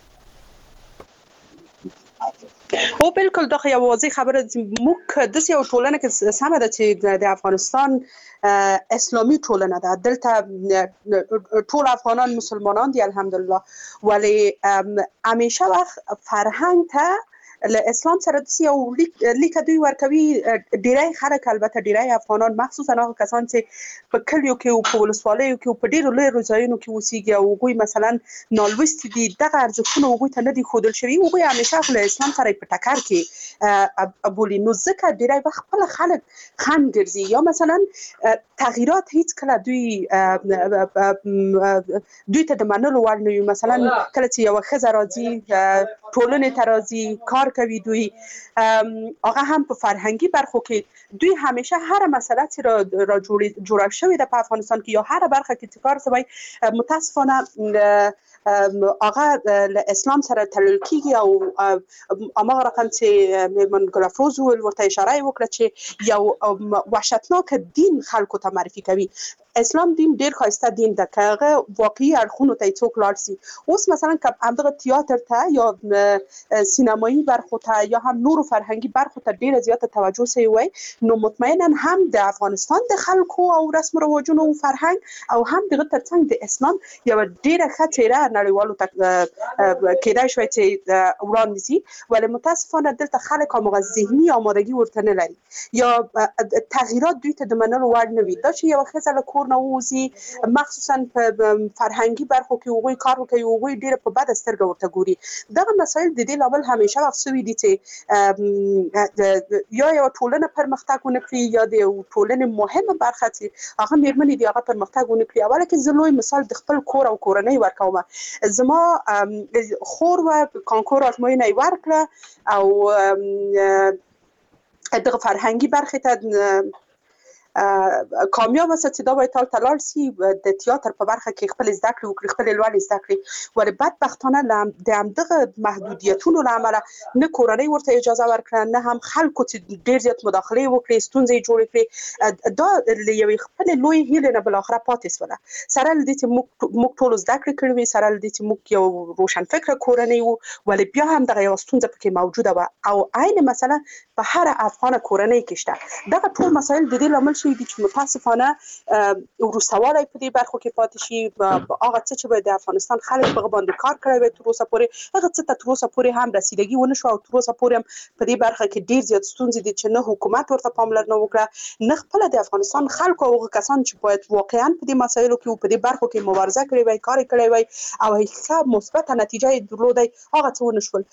څنګه
او بالکل دغه یو واضح خبره موږ د یو ټولنه کې سمه ده چې د افغانستان اسلامی ټولنه ده دلته ټول افغانان مسلمانان دي الحمدلله ولی همیشه وخت فرهنګ ته له اسلام سره د یو لیک دوی ورکوي ډیری خلک البته ډیری افغانان مخصوصا هغه کسان چې په کلیو کې او په ولسوالیو کې او په ډیرو لویو ځایونو کې اوسېږي او هغوی مثلا نالوستي دي دغه ارزښتونه هغوی ته نه دي ښودل شوي هغوی همیشه له اسلام سره په ټکر کې بولي نو ځکه ډیری وخت خپل خلک خنډ ګرځي یا مثلا تغییرات هیڅ کله دوی ته د منلو وړ نه وي مثلا کله چې یوه ښځه راځي ټولنې ته راځي کار کوي دوی هغه هم په فرهنګي برخو کې دوی همیشه هر مسله چې را جوړه شوې ده په افغانستان کې یا هر برخه کې چې کار شوی متاسفانه هغه له اسلام سره تړل کېږي او هماغه رقم چې میرمن ګل افروز ورته اشاره وکړه چې یو وحشتناک دین خلکو ته معرفي کوي اسلام دین ډیر ښایسته دین ده که هغه واقعي اړخونو ته څوک لاړ شي. اوس مثلا که همدغه تیاتر ته یا سینمایي برخو ته یا هم نورو فرهنګي برخو ته ډیره زیاته توجه شوی وای نو مطمئنا هم د افغانستان د خلکو او رسم و رواجونو او فرهنګ او هم دغه ترڅنګ د اسلام یو ډیره ښه څیره نړیوالو ته کېدای شوی چې وړاندې شي، ولې متاسفانه دلته خلک هماغه ذهني آمادګي ورته نه لري یا تغییرات دوی ته د منلو وړ نه وي. دا چې یوه ښځه له کور نه ووځي مخصوصا په فرهنګي برخو کې هغوی کار وکوي، هغوی ډېره په بده سترګه ورته ګوري. دغه مسایل د دې لامل همیشه وخت شوي دي چې یا یوه ټولنه پرمختګ ونه کړي یا د یو ټولنې مهمه برخه چې هغه مېرمنې دي هغه پرمختګ ونه کړي. اوله کې زه لوی مثال د خپل کور او کورنۍ ورکوم. زما خور و کانکور ازموینه یې ورکړه او دغه فرهنګي برخې ته کامیاب وسه چې دا باید ته لاړ شي د تیاتر په برخه کې خپل زده کړې وکړي، خپل لوړې زده کړې، ولې بدبختانه د همدغه محدودیتونو له امله نه کورنۍ ورته اجازه ورکړه نه هم خلکو چې ډېر زیات مداخلې وکړي ستونزې جوړې کړي. دا له یوې خپلې لویې هیلې نه بالاخره پاتې شوله. سره له دې چې موږ ټولو زده کړې کړې وې، سره له دې چې موږ یو روشنفکره کورنۍ وو، ولې بیا هم دغه یوه ستونزه پکې موجوده وه او عین مثلا په هره افغانه کورنۍ کې شته. دغه ټول مسایل د دې لامل شوي دي چې متاسفانه وروسته والی په دې برخو کې پاتې شي. هغه څه چې به د افغانستان خلک په هغه باندې کار کړی وی تر اوسه پورې هغه څه ته تر اوسه پورې هم رسیدګي ونه شوه او تر اوسه پورې هم په دې برخه کې ډېر زیات ستونزې دي چې نه حکومت ورته پاملرنه وکړه نه خپله د افغانستان خلکو او هغه کسان چې باید واقعا په دې مسایلو کې او په دې برخو کې مبارزه کړې وی کار کړی وی او ښه مثبته نتیجه یې درلودی هغه څه ونه شول.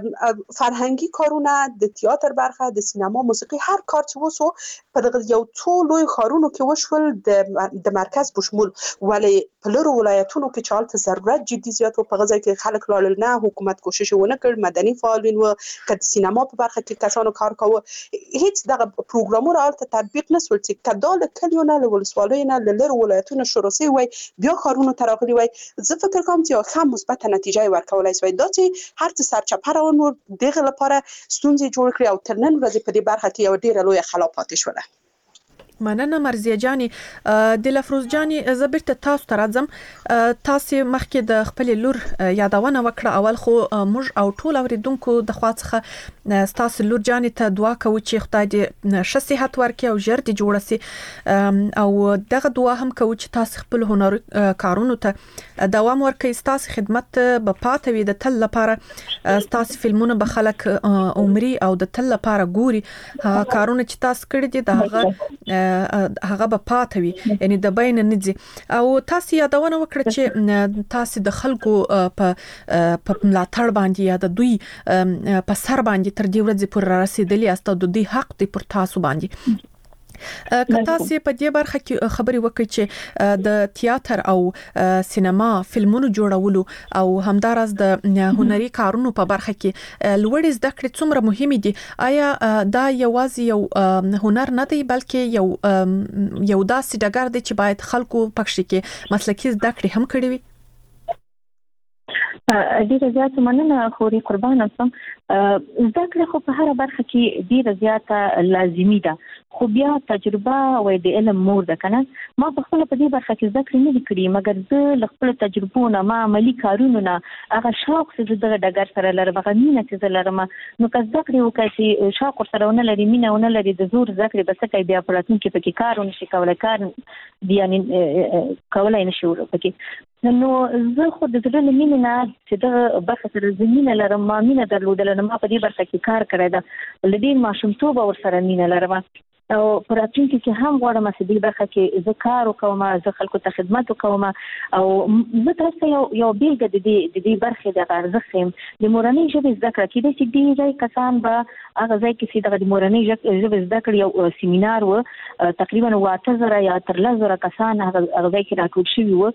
فرهنګي کارونه د تیاتر برخه د سینما موسیقي هر کار چې وسو په دغه یو څو لوی ښارونو کې وشول د مرکز په شمول، ولې په لرو ولایتونو کې چې هلته ضرورت جدي زیات و په هغه ځای کې خلک لاړل نه حکومت کوشش ونه کړ، مدني فعالین و که د سینما په برخه کې کسانو کار کاوه هیڅ دغه پروګرامونه هلته تطبیق نه شول چې که دا له کلیو نه له ولسوالیو نه له لرو ولایتونو شروع شوی وی بیا ښارونو ته راغلي وی. زه فکر کوم چې یوه ښه مثبته نتیجه یې ورکولی شوی. دا چې هر څه سرچپه روان و دغه لپاره ستونزې جوړ کړي او تر نن ورځې په دې برخه کې یوه ډېره لویه خلا پاتې شوله.
مننه مرزیه جاني. د لفروز جاني زه بیرته تاسو ته راځم. تاسو مخکې د خپل لور یادونه وکړه، اول خو موږ او ټول اوریدونکو د خوا څخه تاسو لور جاني ته دعا کوو چې خدای دې ښه صحت ورکړي او ژر دې جوړ شي او دغه دعا هم کوو چې تاسو خپل هنر کارونو ته دوام ورکړئ. تاسو خدمت به پاتې وي د تل لپاره، تاسو فلمونه به خلک عمري او د تل لپاره ګوري. کارونه چې تاسو کړی دي د هغه به پاتې وي، یعنی د بین نه ځي. او تاسو یادونه وکړه چې تاسو د خلکو په ملاتړ باندې یا د دوی په سر باندې تر دې ورځې پورې رسیدلی است او د دوی حق دی پر تاسو باندې. که تاسو په دې برخه کې خبرې وکړئ چې د تیاتر او سینما فلمونو جوړولو او همدارس د هنري کارونو په برخه کې لوړې زده کړې څومره مهمې دي؟ آیا دا یوازې یو هنر نه دی بلکې یو داسې ډګر دی چې باید خلکو پکې کې مسلکي زده کړې هم کړې وي؟
ډیره زیاته مننه خوري قربانه سم. زده کړه خو په هر برخه کې ډیره زیاته لازمي ده، خو بیا تجربه او د علم مور ده کنه. ما په خپل په دې برخه کې زده کړې نه کړې، مګر زه له خپل تجربو نه ما عملي کارونو نه هغه شوق چې دغه ډګر سره لرم، هغه مینه چې لرم، نو که زده کړې وکړي چې شوق سره ونه لري مینه ونه لري د زور زده کړې بس کوي بیا په راتلونکي کې پکې کار ونشي کولای، کار یعنی کولای نشي پکې. نو زه خو د زړه له مینې نه چې دغه برخه سره زه مینه لرم، ما مینه درلودله، نو ما په دې برخه کې کار کړی ده، له ډېر ماشومتوبه ورسره مینه لرم او په راتلونکي کې هم غواړم چې دې برخه کې زه کار وکوم، زه خلکو ته خدمت وکوم او زه تاسو ته یو بیلګه د دې برخې د ارزښت یم. د مورنۍ ژبې زده کړه کېدای شي ډېری کسان به هغه ځای کې چې دغه د مورنۍ ژبې زده کړې یو سیمینار و، تقریبا 8000 یا 13000 کسان هغه ځای کې راټول شوي و.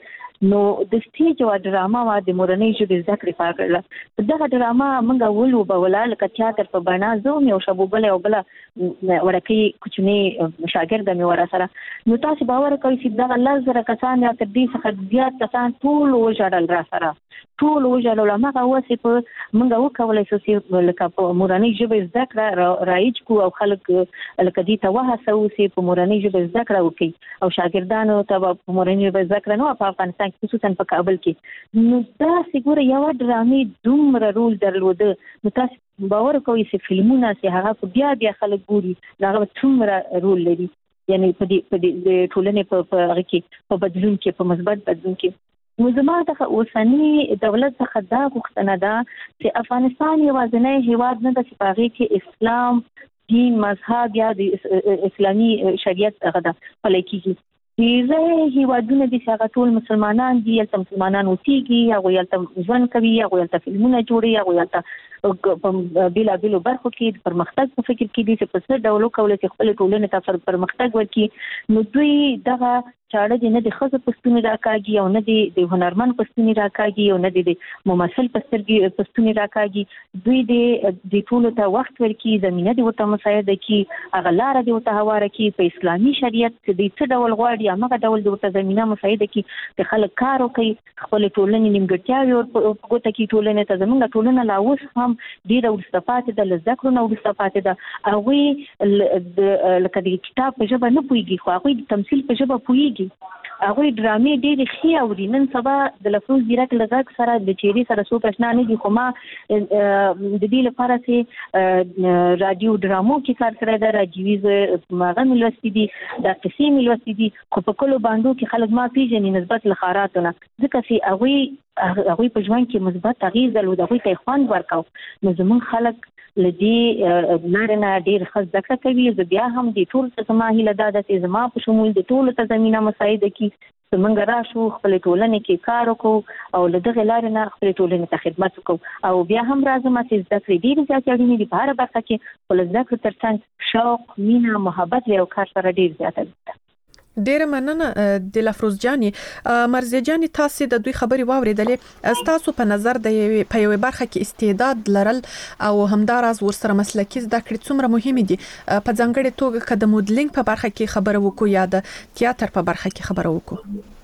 نو د سټیج او ډراما وا د مورنۍ ژبې زده کړې پاکړه دغه ډراما موږ ولو به ولاله کتیاتر په بنا زو مې او شبوبله او بل ورکی کوچنی شاګرد مې ورا سره نو تاسو باور کوئ چې دغه لزر کسان یا تر دې څخه زیات کسان ټول وژړل را سره ټول وژړل هغه واسه په موږ وکولای شو چې لکه په مورنۍ ژبې زده کړه رایج کو او خلک لکه دې ته وهڅو چې په مورنۍ ژبې زده کړه وکړي او شاګردانو ته په مورنۍ ژبې زده کړه نو په افغانستان کې خصوصا په کابل کې نو دا څنګه یو ډرامې دومره رول درلود نو تاسو باور کوئ چې فلمونه چې هغه بیا خلک ګوري هغه څومره رول لري یعنی په دې ټولنې په هغه کې په بدلون کې په مثبت بدلون کې نو زما د اوسنی دولت څخه دا غوښتنه ده چې افغانستان یوازینی هیواد نه ده چې په هغه کې اسلام دین مذهب یا د اسلامي شریعت هغه ده پلي کیږي زه هیوادونه دي چې هغه ټول مسلمانان دي یا مسلمانان اوسېږي هغه یلته ژوند کوي هغه یلته فلمونه جوړي هغه یلته بلا برخو کې پرمختګ په فکر کې دي چې په څه ډول کولای شي خپل ټولنې ته پرمختګ ورکړي نو دوی دغه چاړه دي نه د خزه پښتوني راکاږي او نه د هنرمن پښتوني راکاږي او نه د ممثل پښتوني راکاږي دوی د ټولو ته وخت ورکړي زمينه دي وته مساعده کی هغه لار دي وته هواره کی په اسلامي شریعت کې د څه ډول غواړي هغه ډول د وته زمينه مساعده کی چې خلک کار وکړي خپل ټولنې نیمګړتیاوي او پګوته کی ټولنې ته زمونږ ټولنه لا اوس هم ډیره ورستفاده ده لزکرو نو ورستفاده ده هغه لکه د کتاب په ژبه نه پويږي خو هغه د تمثيل په ژبه پويږي هغه ډرامې ډېرې ښې اوري نن سبا د لفظ ډیرک لږ سره د چيري سره سو پښنا نه دي خو ما د دې لپاره چې رادیو ډرامو کې کار کړی دا راجیویز ماغه ملوستي دي د قصې ملوستي دي خو په کلو باندې کې خلک ما پیژني نسبت لخاراتونه ځکه چې هغه په ژوند کې مثبت تغییر درلود هغه ته خوند ورکاو نو زمون خلک لدی نارنه ډیر خاص ذکر کوي زه بیا هم د ټول څه ما هیله ده چې زما په شمول د ټول ته زمينه مساعده کی څنګه راشو خپل ټولنې کې کار وکړو او لدغه لارنه خپل ټولنې ته خدمت وکړو او بیا هم راځم چې ذکر ډیر زیات اړینې دي په هر برخه کې ول ذکر ترڅنګ شوق مینا محبت له کار سره ډیر زیات دي
ډیره مننه د لفروز جاني مرزي جاني تاسو د دوی خبري واوریدلې تاسو په نظر د په یوه برخه کې استعداد لرل او همداراز ورسره مسلکي زده کړې څومره مهمه دي په ځانګړي توګه د مودلینګ په برخه کې خبره وکړو یا د تیاتر په برخه کې خبره وکړو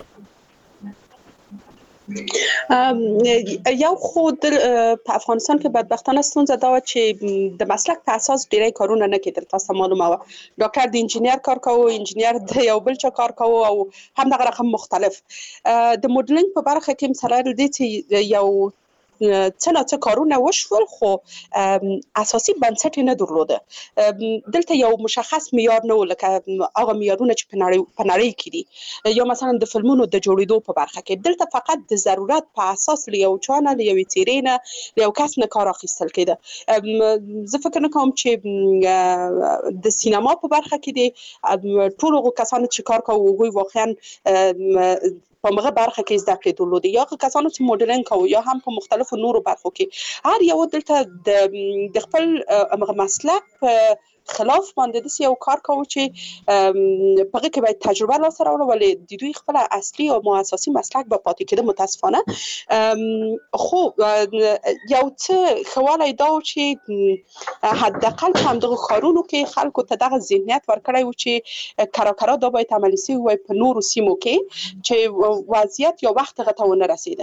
یو خود په افغانستان کې بدبختانه ستونزه دا و چې د مسلک په اساس ډیری کارونه نه کېدل تاسو معلومه و ډاکټر د انجینیر کار کوي انجینیر د یو بل چا کار کوي او هم دغه رقم مختلف د مودلینګ په برخه کې مثلا د دې یو څه کارونه وشول خو اساسي بنسټ نه درلوده دلته یو مشخص معیار نه لکه هغه معیارونه چې په نړۍ کې دي یا مثلا د فلمونو د جوړېدو په برخه کې دلته فقط د ضرورت په اساس یو چانل یو تیرینه یو کس نه کار اخیستل کېده زه فکر نه کوم چې د سینما په برخه کې دي ټول کسان چې کار کوي واقعا په مغه برخه کې زده کړې درلودي یا کسانو چې موډلینګ کوي یا هم په مختلفو نورو برخو کې هر یو دلته د خپل مسلک خلاف باندې د یو کار کوي چې په هغه کې باید تجربه لا سره ولې د دوی خپل اصلي او اساسي مسلک به پاتې کېده متاسفانه خو یو څه خوالای دا چې حداقل هم دغه کارونو کې خلکو ته دغه ذهنیت ورکړی و چې کاراکرا دا باید عملی شي وای په نورو سیمو کې چې وضعیت یا وخت غته ونه رسیده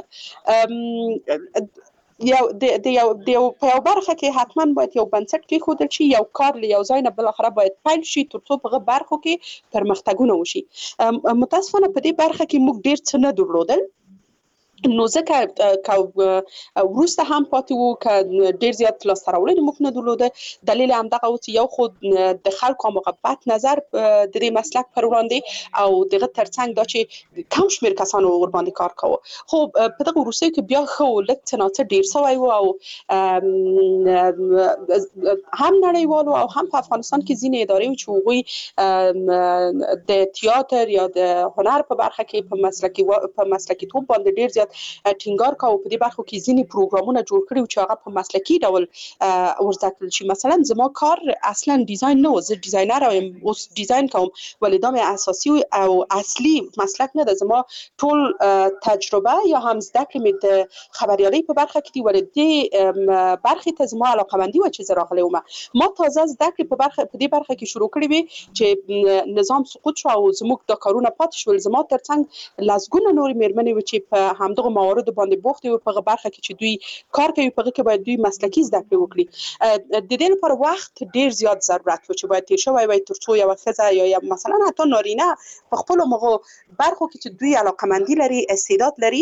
یو په یو برخه کې حتما باید یو بنسټ کې خودل شي یو کار له یو ځای نه بل اخره باید پیل شي ترڅو په برخو کې پرمختګونه وشي متاسفانه په دې برخه کې موږ ډیر څه نه درلودل نو ځکه وروسته هم پاتې وو که ډیر زیات لاسته راوړنې موږ نه درلوده دلیل همدغه و چې یو خو د خلکو مغبت نظر د دې مسلک پر وړاندې او دغه ترڅنګ دا چې کم شمېر کسانو ور باندې کار کوه خو په دغه وروستیو کې بیا ښه لږ څه نه څه ډېر سوی و او هم نړیوالو او هم په افغانستان کې ځینې ادارې وو چې هغوی د تیاتر یا د هنر په برخه کې په مسلکي توب باندې ډیر زیات ټینګار کاوه په دې برخو کې ځینی پروګرامونه جوړ کړي چې هغه په مسلکي ډول ورزده کړل شي. مثلا زما کار اصلا ډیزاین نه و، زه ډیزاینر یم، اوس ډیزاین کوم، ولې دا مې اساسي او اصلي مسلک نه ده. زما ټول تجربه یا هم زده کړې مې د خبریالۍ په برخه کې دي، ولې دې برخې ته زما علاقه‌مندي و چې زه راغلی وم. ما تازه زده کړې په دې برخه کې شروع کړې وې چې نظام سقوط شو او زموږ د کارونه پاتې شول. زما ترڅنګ لسګونه نورې مېرمنې وې چې په همدغه مواردو باندې بوختې وې، په برخه کې چې دوی کار کوي په هغه کې باید دوی مسلکي زده کړې وکړي. د دې لپاره وخت ډیر زیات ضرورت و چې باید تیر شوی وای ترڅو یو ښځه یا مثلا حتی نارینه په خپل مغو برخو کې چې دوی علاقه‌مندي لري، استعداد لري.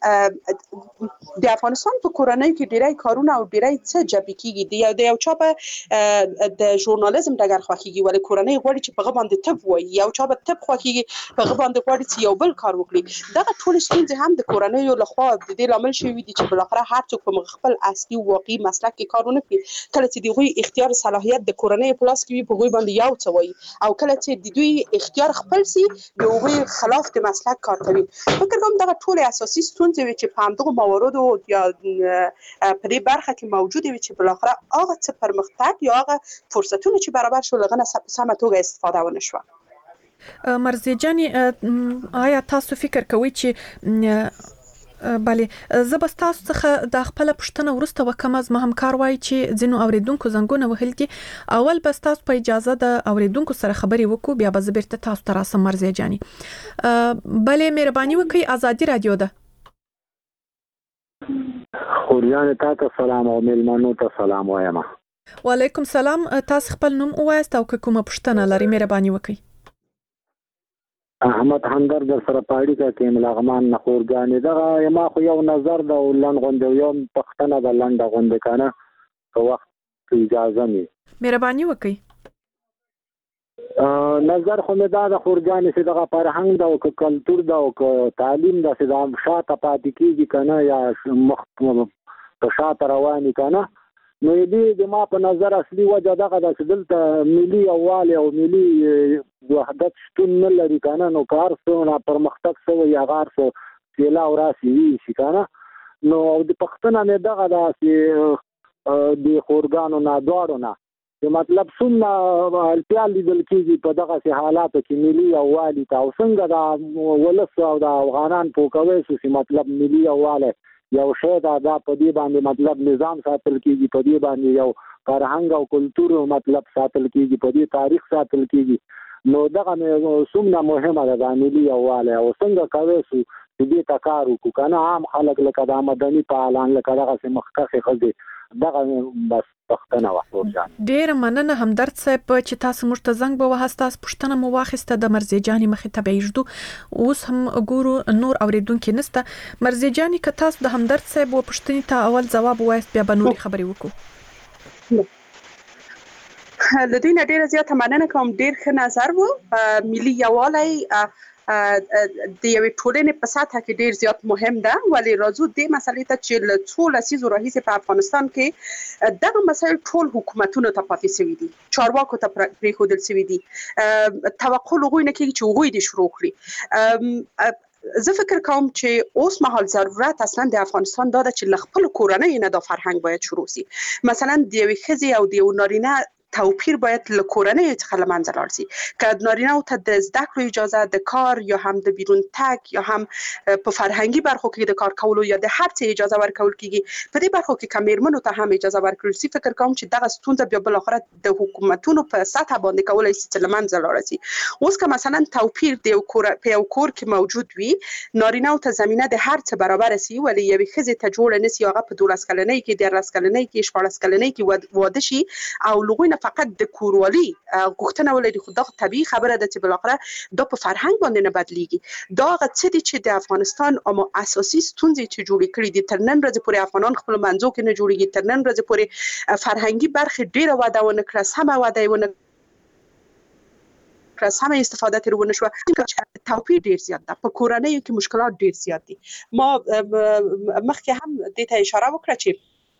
د افغانستان په کورنۍ کې ډیری کارونه او ډیری څه جبې کیږي. د یو چا په د ژورنالیزم ډګر خوښیږي، ولې کورنۍ غواړي چې په هغه باندې طب وایي، یو چا به طب خوښیږي، په هغه باندې غواړي چې یو بل کار وکړي. دغه ټول ستونزې هم د کورنۍ له خوا د دې لامل شوي دي چې بلاخره هر څوک په خپل اصلي واقعي مسلک کې کار ونه کړي. کله چې دوی اختیار صلاحیت د کورنۍ په لاس کې وي، په هغوی باندې یو څه وایي، او کله چې د دوی اختیار خپل سي د هغوی خلاف د مسلک کار کوي. فکر کوم دغه ټول اساسي ستونزې وي چې په همدغه مواردو یا په دې برخه کې موجود وي چې بلاخره هغه څه پرمختګ یا هغه فرصتونه چې برابر شول هغه په سمه توګه استفاده ونه شوه.
مرضیه جانې، آیا تاسو فکر کوئ چې بله زه به تاسو څخه د خپل پښتنه ورسته وکم از ما همکار وای چې ځینو اوریدونکو زنګونه وهل دي، اول به تاسو په اجازه د اوریدونکو سره خبرې وکړو، بیا به زه بیرته تاسو ته راسم. مرضیه جانې بله مهرباني وکړئ، آزادي رادیو ده.
خورجان ته سلام او میلمنو ته سلام وایم.
وعلیکم سلام. تاسو خپل نوم ووایاست او که کومه پوښتنه لرئ مهرباني وکړئ.
احمد همدر در سره پاړی کې ملغمان نه خورجان دغه ما خو یو نظر د ولن غونډه یو پښتنه د لنډه غونډه کنه په وخت اجازه می
مهرباني وکړئ.
نظر خو مې دا د خورجان چې دغه فرهنګ دا او کلتور دا او تعلیم دا چې د شاته پاتې کیږي کنه یا مخ په شاته رواني کنه، نو دې د ما په نظر اصلي وجه دغه د دلته ملي یووالی او ملي وحدت شتون نه لري کنه. نو کار څو پرمختګ څو یا غار څو سیلا او راسي شي کنه. نو د پښتنه نه دغه د خورګانو نه دواړو نه مطلب څومره اړتیا لیدل کېږي په دغه حالاتو کې ملي یووالی ته، او څنګه د ولس او د افغانان په کوي چې مطلب ملي یووالی یو شی دا په دې باندې مطلب نظام ساتل کېږي، په دې باندې یو فرهنګ او کلتور مطلب ساتل کېږي، په دې تاریخ ساتل کېږي. نو دغه څومره مهمه ده د ملي یووالی، او څنګه کوي چې دې ته کار وکړو کنه. عام خلک لکه د مدني فعالان لکه دغه مخکښې ښځې دغه بس پښتنه وخورجان.
ډیر مننه همدرد صاحب چې تاسو موږ ته زنګ به وهاست. تاسو پښتنه مو واخیسته د مرضیه جانې مخې ته بیږدو، اوس هم ګورو نور اوریدونکو نسته. مرضیه جانې که تاسو د همدرد صاحب و پښتنې ته اول جواب وایست بیا به نورې خبرې وکړو.
لدی نه ډیره زیاته مننه کوم، ډیر ښه نظر و. ملي یووالی د یوې ټولنې په سطح کې ډیر زیات مهم ده، ولې راځو دې مسلې ته چې له څو لسیزو راهیسې په افغانستان کې دغه مسایل ټول حکومتونو ته پاتې شوي دي، چارواکو ته پرېښودل شوي دي. توقع له هغوی نه کېږي چې هغوی دې شروع کړي. زه فکر کوم چې اوس مهال ضرورت اصلا د افغانستان دا ده چې له خپلو کورنیو نه دا فرهنګ باید شروع شي. مثلا د یوې ښځې او د یو نارینه توپیر باید له کورنۍ څخه له منځه لاړ شي. که نارینه‌و ته د زده کړو اجازه، د کار یا هم د بیرون تګ یا هم په فرهنګي برخو کې د کار کولو یا د هر څه اجازه ورکول کېږي، په دې برخو کې که میرمنو ته هم اجازه ورکړل شي، فکر کوم چې دغه ستونزه بیا بالاخره د حکومتونو په سطح باندې کولی شي چې له منځه لاړه شي. اوس که مثلا توپیر د په یو کور کې موجود وي، نارینه‌و ته زمینه د هر څه برابر شي، ولې یوې ښځې ته جوړه نه شي هغه په 12 کلنۍ کې، 13 کلنۍ کې، 14 کلنۍ کې واده شي او له هغوی نه فقط د کوروالي غوښتنه ولري. خو دا طبیعي خبره ده چې بالاخره دا په فرهنګ باندې نه بدلیږي. دا هغه څه دي چې د افغانستان اما اساسي ستونزې چې جوړې کړي دي، تر نن ورځې پورې افغانان خپل منځو کې نه جوړېږي، تر نن ورځې پورې فرهنګي برخې ډېره وده ونه کړه، سمه وده یې ونه کړه، سمه استفاده ترې ونه شوه. توپیر ډېر زیات ده، په کورنیو کې مشکلات ډېر زیات دي. ما مخکې هم دې ته اشاره وکړه چې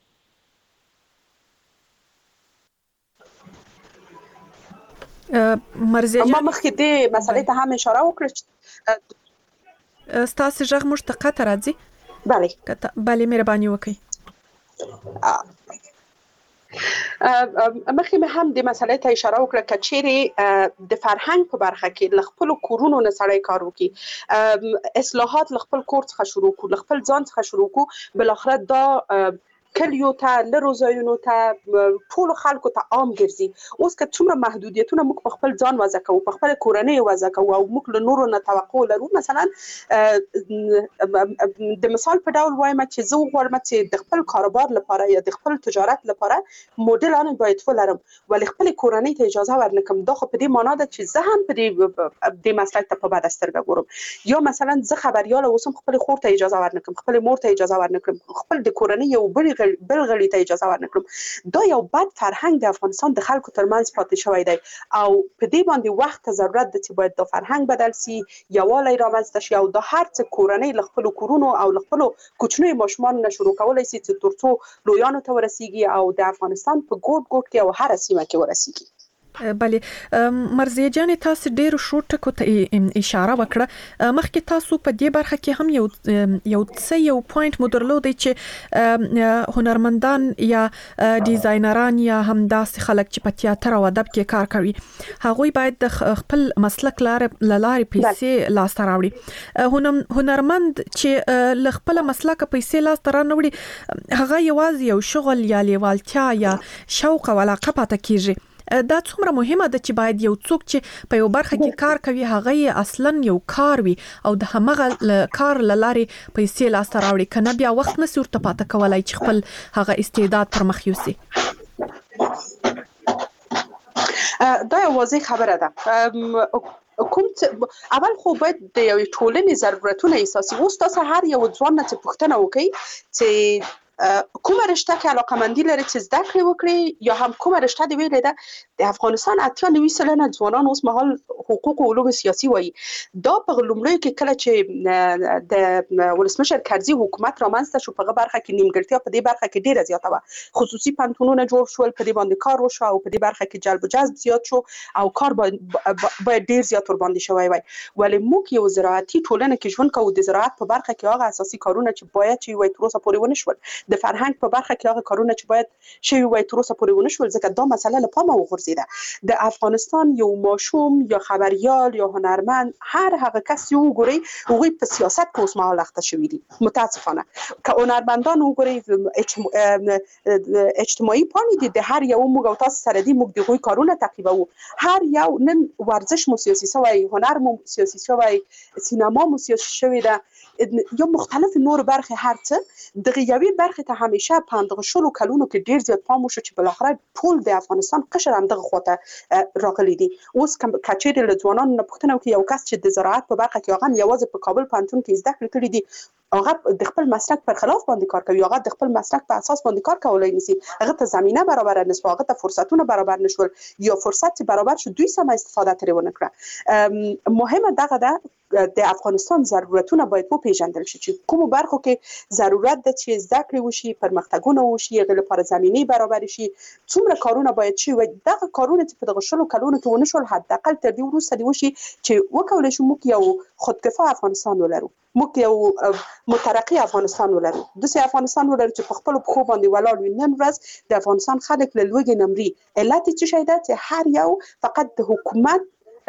مرضیه
ما مخکې دې مسئلې ته هم اشاره وکړه چې
ستاسو ژغ موږ ته قطع راځي. بله مهرباني وکړئ.
مخکې مې هم د مسلې ته اشاره وکړه که چیرې د فرهنګ په برخه کې له خپلو کورونو نه سړی کار وکړي، اصلاحات له خپل کور څخه شروع کړو، له خپل ځان څخه شروع کړو، بالاخره دا کلیو ته لرو ځایونو ته ټولو خلکو ته عام ګرځي. اوس که څومره محدودیتونه موږ په خپل ځان وضع کوو، په خپل کورنۍ وضع کوو او موږ له نورو نه توقع لرو، مثلا د مثال په ډول وایم چې زه غواړم چې د خپل کاروبار لپاره یا د خپل تجارت لپاره موډلان باید ولرم، ولی خپل کورنۍ ته اجازه ورنکم. دا خو په دې معنا ده چې زه هم په دې مسلک ته په بد سترګه ګورم. یا مثلا زه خبريال اوسم، خپل خور ته اجازه ورنکم، خپل مور ته اجازه ورنکم، خپل د کورنۍ یو بل غړي ته اجازه ورنکړم. دا یو بد فرهنګ د افغانستان د خلکو ترمنځ پاتې شوی دی او په دې باندې وخت ضرورت دی چې باید دا فرهنګ بدل شي، یووالی رامنځته شي او دا هر څه کورنۍ له خپلو کورونو او له خپلو کوچنیو ماشومانو نه شروع کولی شي چې ترڅو لویانو ته ورسیږي او د افغانستان په ګوټ ګوټ کې او هر سیمه کې ورسیږي.
بله مرضیه جان، تاسو ډېر شو ټکو ته اشاره وکړه. مخکې تاسو په دې برخه کې هم یو پوینټ مو درلود چې هنرمندان یا ډیزاینران یا هم داسې خلک چې په تیاتر او ادب کې کار کوي، هغوی باید د خپل مسلک لارې پیسې لاسته راوړي. هنرمند چې له خپل مسلک پیسې لاسته رانوړي، هغه یوازې یو شغل یا لیوالتیا یا شوق او علاقه پاتې کیږي. دا څومره مهمه ده چې باید یو څوک چې په یو برخه کې کار کوي هغه اصلا یو کار وي او د همغه کار لارې پیسې لاسته راوړي، کنه بیا وخت نشي ورته پاتې کولای چې خپل هغه استعداد پر مخ یوسي.
دا یو واضح خبره ده. اول خو باید د یوې ټولنې ضرورتونه اساسي اوس تاسو هر یو ځوان نه پوښتنه وکړي چې کومه رشته کې علاقمندي لري چې زده کړې وکړي یا هم کومه رشته دی ویلې ده. د افغانستان 98% ځوانان اوس مهال حقوق او علوم سیاسي وایي. دا په لومړیو کې کله چې د ولسمشر کرزي حکومت رامنځته شو، په هغه برخه کې نیمګړتیا په دې برخه کې ډیره زیاته وه. خصوصي پوهنتونونه جوړ شول، په دې باندې کار وشو او په دې برخه کې جلب و جذب زیات شو او کار باید ډیر زیات ور باندې شوی وای. ولی موږ یو زراعتي ټولنه کې ژوند کوو، د زراعت په برخه کې هغه اساسي کارونه چې باید چې وای تر اوسه پورې ونه شول، د فرهنګ په برخه کې هغه کارونه چې باید شوی وای تر اوسه پورې ونه شول، ځکه دا مسله له پامه وغورځیده. د افغانستان یو ماشوم یا خبريال یا هنرمند هر هغه کس یو ګوري هغه په سیاست کې اوس مهال اخته شوی دي. متاسفانه که هنرمندان وګوري اجتماعي پانی دي د هر یو موږ او تاسو سره دي، موږ دغه کارونه تعقیبو. هر یو نن ورزش مو سیاسي شوی، هنر مو سیاسي شوی، سینما مو سیاسي شوی ده، یا مختلف نور برخه هر څه دغه یوې برخه ته همیشه پاندغه شلو کلونو کې ډیر زیات پام وشو چې بلاخره ټول د افغانستان قشر هم دغه خواته راغلي دي. اوس کچېرې له ځوانانو نه پوښتنه وکړي، یو کس چې د زراعت په برخه کې هغه یوازې په کابل پوهنتون کې زده کړې کړې دي، هغه د خپل مسلک پر خلاف باندې کار کوي، هغه د خپل مسلک په اساس باندې کار کولای نشي، هغه ته زمينه برابر نشو، هغه ته فرصتونه برابر نشول، یا فرصت چې برابر شو دوی سم استفاده ترې ونه کړه. مهمه دغه ده د افغانستان ضرورتونه باید وپیژندل شي چې کوم برخو کې ضرورت ده چې زده کړې وشي، پرمختګونه وشي، هغه لپاره زمينه برابر شي، څومره کارونه باید شي. دغه کارونه چې په دغه شلو کلونو کې ونه شول، حداقل تر دې وروسته دی وشي چې وکولای شو موږ یو خودکفا افغانستان ولرو، موږ یو مترقي افغانستان ولرو، داسې افغانستان ولرو چې په خپل پښو باندې ولاړ وي. نن ورځ د افغانستان خلک له لوږې نه مري. علت یې څه شی ده چې هر یو فقط د حکومت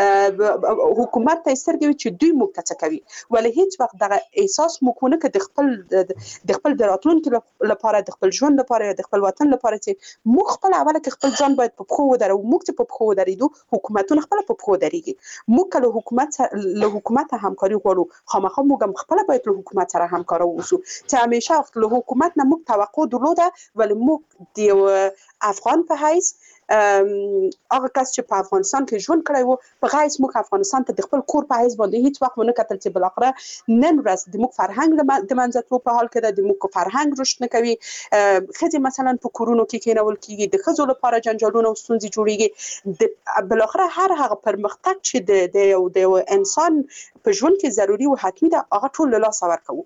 ته سترګې چې دوی موږ ته څه کوي، ولې هیڅ وخت دغه احساس موږ نه کوي د خپل راتلونکي لپاره، د خپل ژوند لپاره، د خپل وطن لپاره چې موږ خپل اوله کې خپل ځان باید په پښو ودرو. موږ چې په پښو ودرېدو، حکومتونه خپل په پښو درېږي. موږ کله له حکومت همکاري غواړو، خامخا موږ هم خپل باید له حکومت سره همکار اوسو چې همیشه له حکومت نه موږ توقع درلوده، ولې موږ د افغان په حیث هغه کس چې په افغانستان کې ژوند کړی وو په غیس موږ افغانستان ته د خپل کور په حیث باندې هیڅ وخت ونه کتل چې بالاخره نن ورځ د موږ فرهنګ د منځتو په حال کې ده، د موږ فرهنګ رشد نه کوي. ښځې مثلا په کورونو کې کېنول کېږي، د ښځو لپاره جنجالونه او ستونزې جوړېږي. بالاخره هر هغه پرمختګ چې د یو انسان په ژوند کې ضروري او حتمي ده هغه ټول له لاسه ورکوو.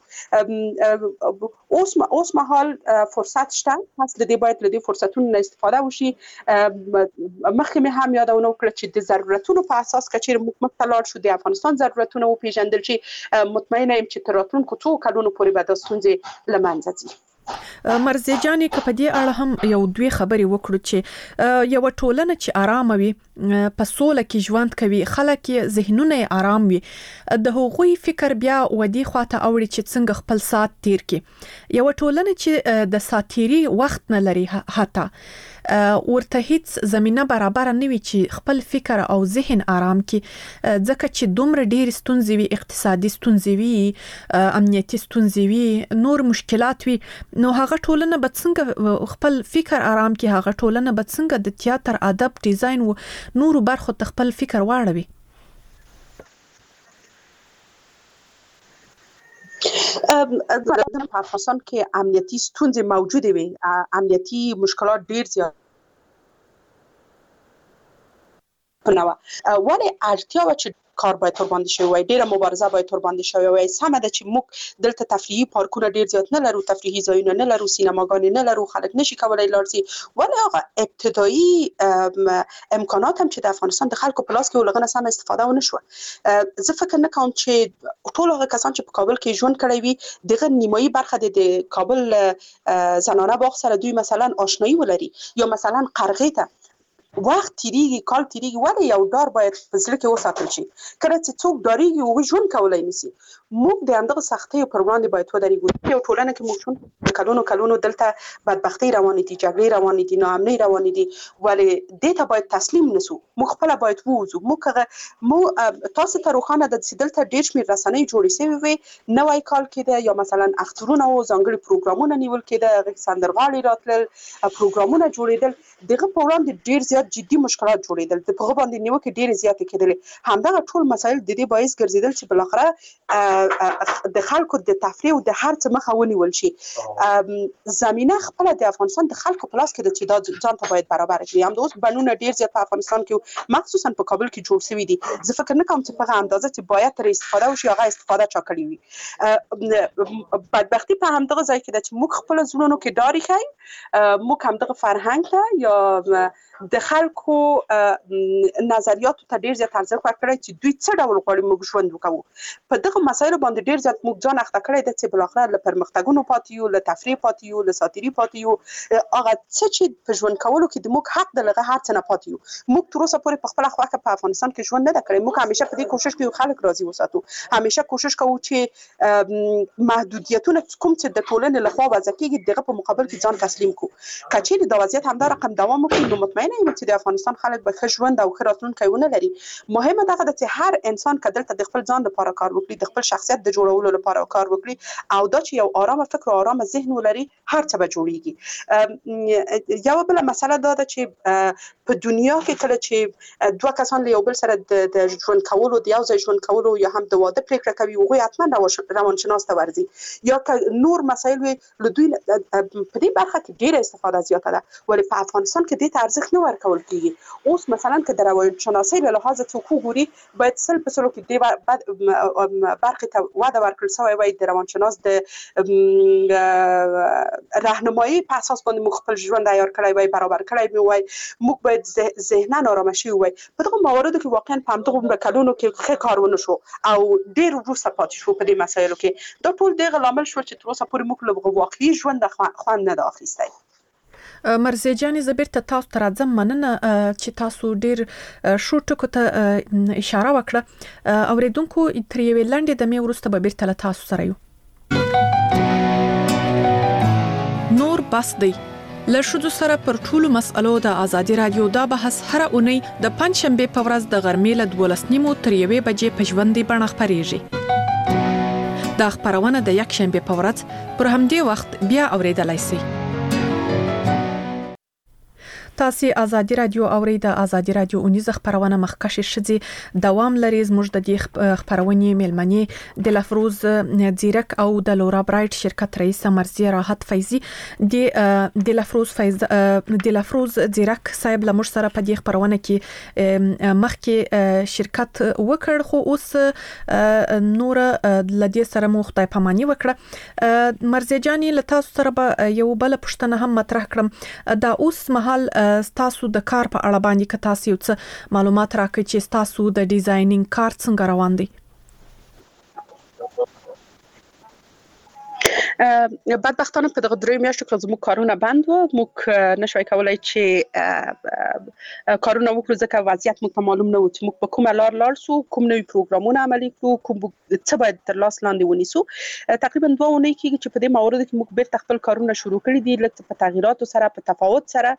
اوس مهال فرصت شته، پس د دې باید له دې فرصتونو استفاده وشي. مخکې مې هم یادونه وکړه چې د ضرورتونو په اساس کچېر موږ لاړ شو د افغانستان ضرورتونه وپېژندل شي، مطمئنه یم چې تر راتلونکو 2 کلونو پورې به د ستونزې له منځه ځي.
مرزي جانې که په دې اړه هم یو دوی خبرې وکړو چې یو ټولنه چې آرام وي په سوله کې ژوند کوي، خلک یې ذهنونه آرام وي، د هغوی فکر بیا ودی خواته اوړي چې څنګه خپل سات تیر کړي. یو ټولنه چې د ساتيري وخت نه لري حتی ورته هیڅ زمينه برابر نه وي چې خپل فکر او ذهن آرام کړي، ځکه چې دومره ډېر ستونزې وي، اقتصادي ستونزې وي، امنیتي ستونزې وي، نور مشکلات وي، نو هغه ټولنه به څنګه خپل فکر آرام کړي؟ هغه ټولنه به څنګه د تیاتر، ادب، ډیزاین او نورو برخو ته خپل فکر واړوي؟
په افغانستان کې امنیتي ستونزې موجودې وي، امنیتي مشکلات ډیر زیات پنوه، ولی اړتیا و چې کار باید تر باندې شوی وای، ډیره مبارزه باید تر باندې شوی وای. سمه ده چې موږ دلته تفریحي پارکونه ډیر زیات نه لرو، تفریحي ځایونه نه لرو، سینماګانې نه لرو، خلک نشي کولای لاړ شي، ولی هغه ابتدایي امکانات هم چې د افغانستان د خلکو په لاس کې ولغنه سم استفاده ونه شو. زه فکر نه کوم چې ټول هغه کسان چې په کابل کې ژوند کړی وي دغه نیمایي برخه د کابل زنانه باغ سره دوی مثلا آشنایی ولري، یا مثلا قرغې ته وخت تیریږي، کال تیریږي، ولی یو ډار باید په زړه کې وساتل شي. کله چې څوک ډاریږي او ژوند کولای نشي، موږ د همدغه سختیو پر وړاندې باید ودرېږو. یو ټولنه کې موږ ژوند کلونو دلته بدبختي روانې دي، جګړې روانې دي، ناامنۍ روانې دي، ولی دې ته باید تسلیم نسو. موږ خپل باید ووځو. موږ تاسو ته روښانه ده چې دلته ډېر شمېر رسنۍ جوړې شوې وي، نوی کال کېده یا مثلا اخترونه او ځانګړي پروګرامونه نیول کېده، سندرغاړي راتلل، پروګرامونه جوړېدل، دغه په وړاندې ډېر زیات جدي مشکلات جوړېدل، د هغه باندې نیوکې ډېرې زیاتې کېدلې. همدغه ټول مسایل د دې باعث ګرځېدل چې بالاخره د خلکو د تفریح او د هر څه مخه ونیول شي. زمینه خپله د افغانستان د خلکو په لاس کې ده چې دا ځان ته باید برابر کړي. همدا اوس بڼونه ډېر زیات په افغانستان کې مخصوصا په کابل کې جوړ شوي دي. زه فکر نه کوم چې په هغه اندازه چې باید ترې استفاده وشي هغه استفاده چا کړې وي. بدبختي په همدغه ځای کې ده چې موږ خپل زړونو کې ډاري ښیو، موږ همدغه فرهنګ ته یا د خلکو نظریاتو ته ډیر زیات ارزښت ورکړی چې دوی څه ډول غواړي موږ ژوند وکړو. په دغه مسایلو باندې ډیر زیات موږ ځان اخته کړی ده چې بالاخره له پرمختګونو پاتې یو، له تفریح پاتې یو، له ساتیري پاتې یو، هغه څه چې په ژوند کولو کې د موږ حق د لغه هر څه نه پاتې یو. موږ تر اوسه پورې په خپله خوښه په افغانستان کې ژوند نه ده کړی. موږ همیشه په دې کوشش کوو خلک راضي وساتو، همیشه کوشش کوو چې محدودیتونه کوم چې د ټولنې لخوا وضع کېږي دغه په مقابل کې ځان تسلیم کړو. که چیرې دا وضعیت همدا رقم دوام وکړي نو مطمئنه یم چې د افغانستان خلک به ښه ژوند او ښه راتلونکی ونه لري. مهمه دغه ده چې هر انسان که دلته د خپل ځان لپاره کار وکړي، د خپل شخصیت د جوړولو لپاره کار وکړي او دا چې یو آرامه فکر او آرامه ذهن ولري، هر څه به جوړیږي. یو بله مسله دا ده چې په دنیا کې کله چې دوه کسان له یو بل سره د ژوند کولو، د یو ځای ژوند کولو یا هم د واده پریکړه کوي، هغوی حتما روانشناس ته ورځي یا که نور مسایل وي له دوی په دې برخه کې ډېره استفاده زیاته ده، ولی په افغانستان کې دې ته ارزښت نه ورکول کېږي. اوس مثلا که د روانشناسۍ له لحاظه څوک وګوري باید 100% کې دې برخې ته وده ورکړل شوی وای. د روانشناس د راهنمایي په اساس باندې موږ خپل ژوند عیار کړی وای، برابر کړی مې وای، موږ باید ذهناً آرامه شوي وای. په دغه مواردو کې واقعا په همدغه کلونو کې ښه کار ونه شو او ډېر وروسته پاتې شو په دې مسایلو کې. دا ټول دغه لامل شو چې تر اوسه پورې موږ له واقعي ژوند خوند نه ده اخیستی.
مرزي جانې زه بیرته تاسو ته راځم. مننه چې تاسو ډیر شو ټکو ته اشاره وکړه. اوریدونکو تر یوې لنډې دمې وروسته به بیرته له تاسو سره یو. نور بس دی له ښځو سره پر ټولو مسألو د ازادي رادیو دا بحث هره اونۍ د پنځشنبې په ورځ د غرمې له 12:30 تر 1 بجې په ژوندۍ بڼه خپریږي. دا خبرونه د یکشنبې په ورځ پر همدې وخت بیا اوریدلای شئ. تاسو ازادي رادیو اوري. د ازادي رادیو اونیزه خبرونه مخکښ شذي دوام لري. زموږ د دې خبرونې ملمنې د لفروز زیرک او د لورا برایټ شرکت رئیس مرزیه راحت فیضی د لفروز زیرک صاحب لمر سره په دې خبرونه کې مخکې شرکت وکړ، خو اوس نور لدې سره مو خدای پاماني وکړه. مرزیه جانې له تاسو سره به یو بل پښتنه هم مطرح کړم. دا اوس مهال تاسو د کار په اړه باندې که تاسو یو څه معلومات راکړئ چې تاسو د ډیزاینینګ کار څنګه روان دی.
بدبختانه په دغه درې میاشتو کې زموږ کارونه بند وو. موږ نشوای کولای چې کارونه وکړو ځکه وضعیت موږ ته معلوم نه و چې موږ په کومه لار لاړ سو، کوم نوي پروګرامونه عملي کړو، کوم څه باید تر لاس لاندې ونیسو. تقریبا 2 اونۍ کېږي چې په دې موارد کې موږ بیرته خپل کارونه شروع کړي دي، لکه په تغییراتو سره، په تفاوت سره.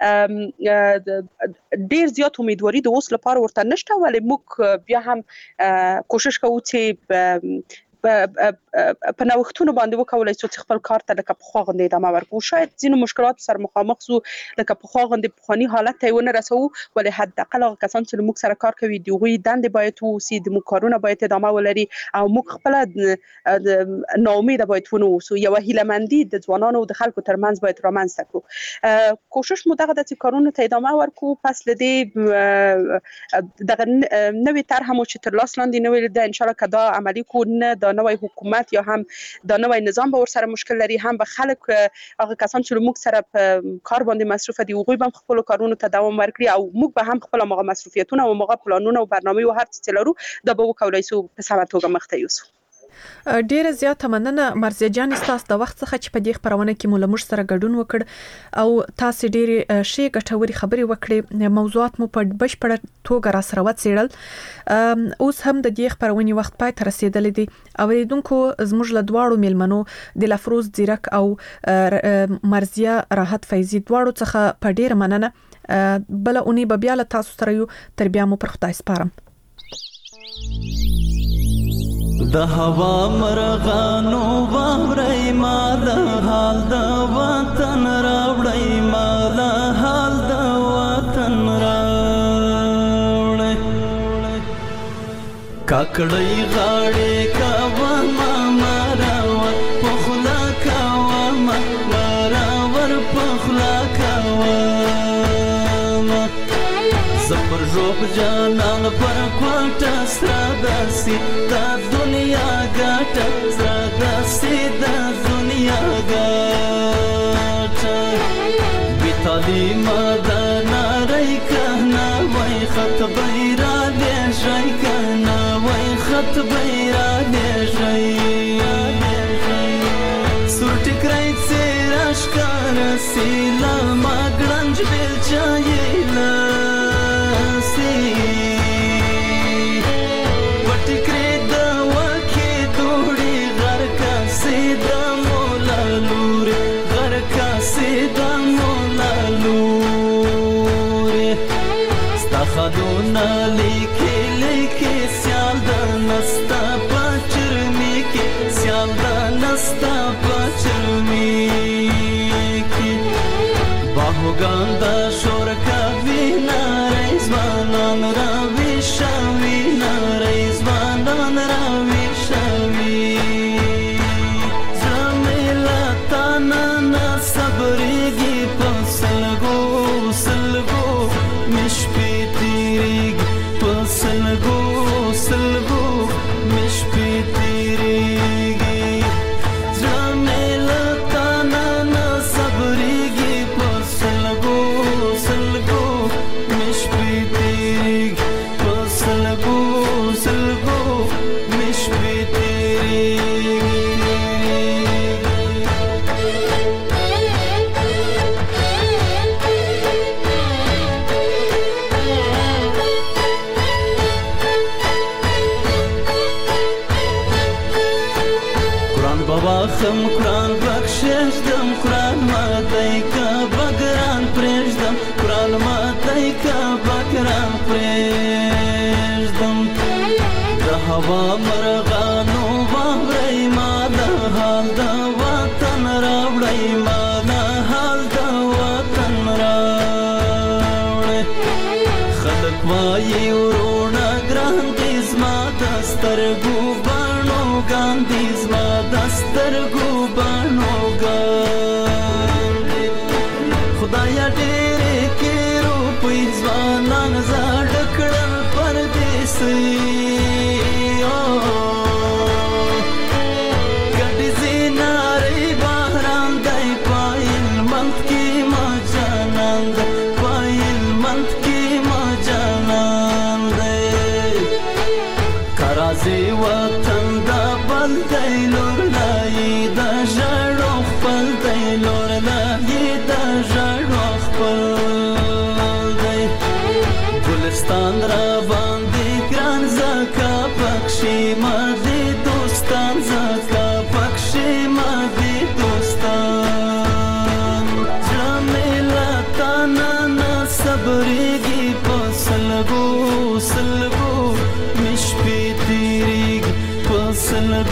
ډیر زیات امیدواري د اوس لپاره ورته نشته، ولې موږ بیا هم کوشش کوو چې په نوښتونو باندې وکولای شو چې خپل کار ته لکه پخوا غوندې ادامه ورکړو. شاید ځینو مشکلات سره مخامخ سو، لکه پخوا غوندې پخواني حالت ته ونه رسو، ولې حداقل هغه کسان چې موږ سره کار کوي د هغوی دندې باید ووسي، د موږ کارونه باید ادامه ولري او موږ خپله ناامیده باید ونه اوسو. یوه هیله‌مندي د ځوانانو او د خلکو ترمنځ باید رامنځته کړو. کوشش مو دغه ده چې کارونو ته ادامه ورکړو. پس له دې دغه نوې طرحه مو چې تر لاس لاندې نوې ده، انشاءالله که دا عملي کړو، نه دا نوی حکومت یا هم دا نوی نظام به ورسره مشکل لري، هم به خلک هغه کسان چې موږ سره په کار باندې مصروف دي هغوی به هم خپل کارونو ته دوام ورکړي او موږ به هم خپل هغه مصروفیتونه او هغه پلانونه او برنامه او هر څه لرو دا به وکولای شو په سمه توګه مخته یوسو.
ډیره زیاته مننه مرزیه جان تاسو د وخت څخه چې په دې خبرونه کې مو له موږ سره ګډون وکړ او تاسو ډیره شی ګټوري خبري وکړې. موضوعات مو په بشپړه توګه را سره وڅېړل. اوس هم د دې خبرونې وخت پای ته رسیدلی دی. اوریدونکو زموږ له دواړو میلمنو د لفروز زیرک او مرزیه راحت فیضی دواړو څخه په ډیره مننه. بل اونۍ به بیا له تاسو سره یو، تر بیا مو پر خدای سپارم.
د هوا مرغانو واوري ما د حال د وطن راوړی، ما د حال د وطن راوړی. کاکړی غاړي کاوه ما مراور پخلا کاوه ما مراور پخلا کاوه زپر روب جانان پر کوټه سراداسي دا دنیا ګټه سراداسي دا دنیا ګټه بي تعلیم دا ناري کنا وای خط بیرا دې شي کنا وای خط بیرا دې شي سور ټکرای سراش کار سیلا ما ګرنج بل چایلا خدونا لیکي لیکي سیال د نستا پچرمی کې سیال د نستا پچرمی کې باهوګان د شور کوي ناري ځوانان راوي شوي ناري ځوانان راوي شوي زميلا تانا صبرېږي په سلګو سلګو مشپي سلگو سلگو مش پی تیریگی زمیلا تانا نا صبریگی پر سلگو سلگو مش پی تیریگی پر سلگو سلگو مش پی تیریگی خم قرآن بخشش دم قرآن ماتای کا بگران پریش دم قرآن ماتای کا بگران پریش دم د هوا مرغانو واوري ما د حال د وطن راوړی ما د حال د وطن راوړی خلک وایي ورونه ګران دي زما د سترګو بڼو ګاندي زما د سترګو بڼو ګاندي خدایا ډېرې کې روپۍ ځوانان زاړه کړل پردیسي ګډې زینارې بهران دی په هلمند کې ما جانان دی سل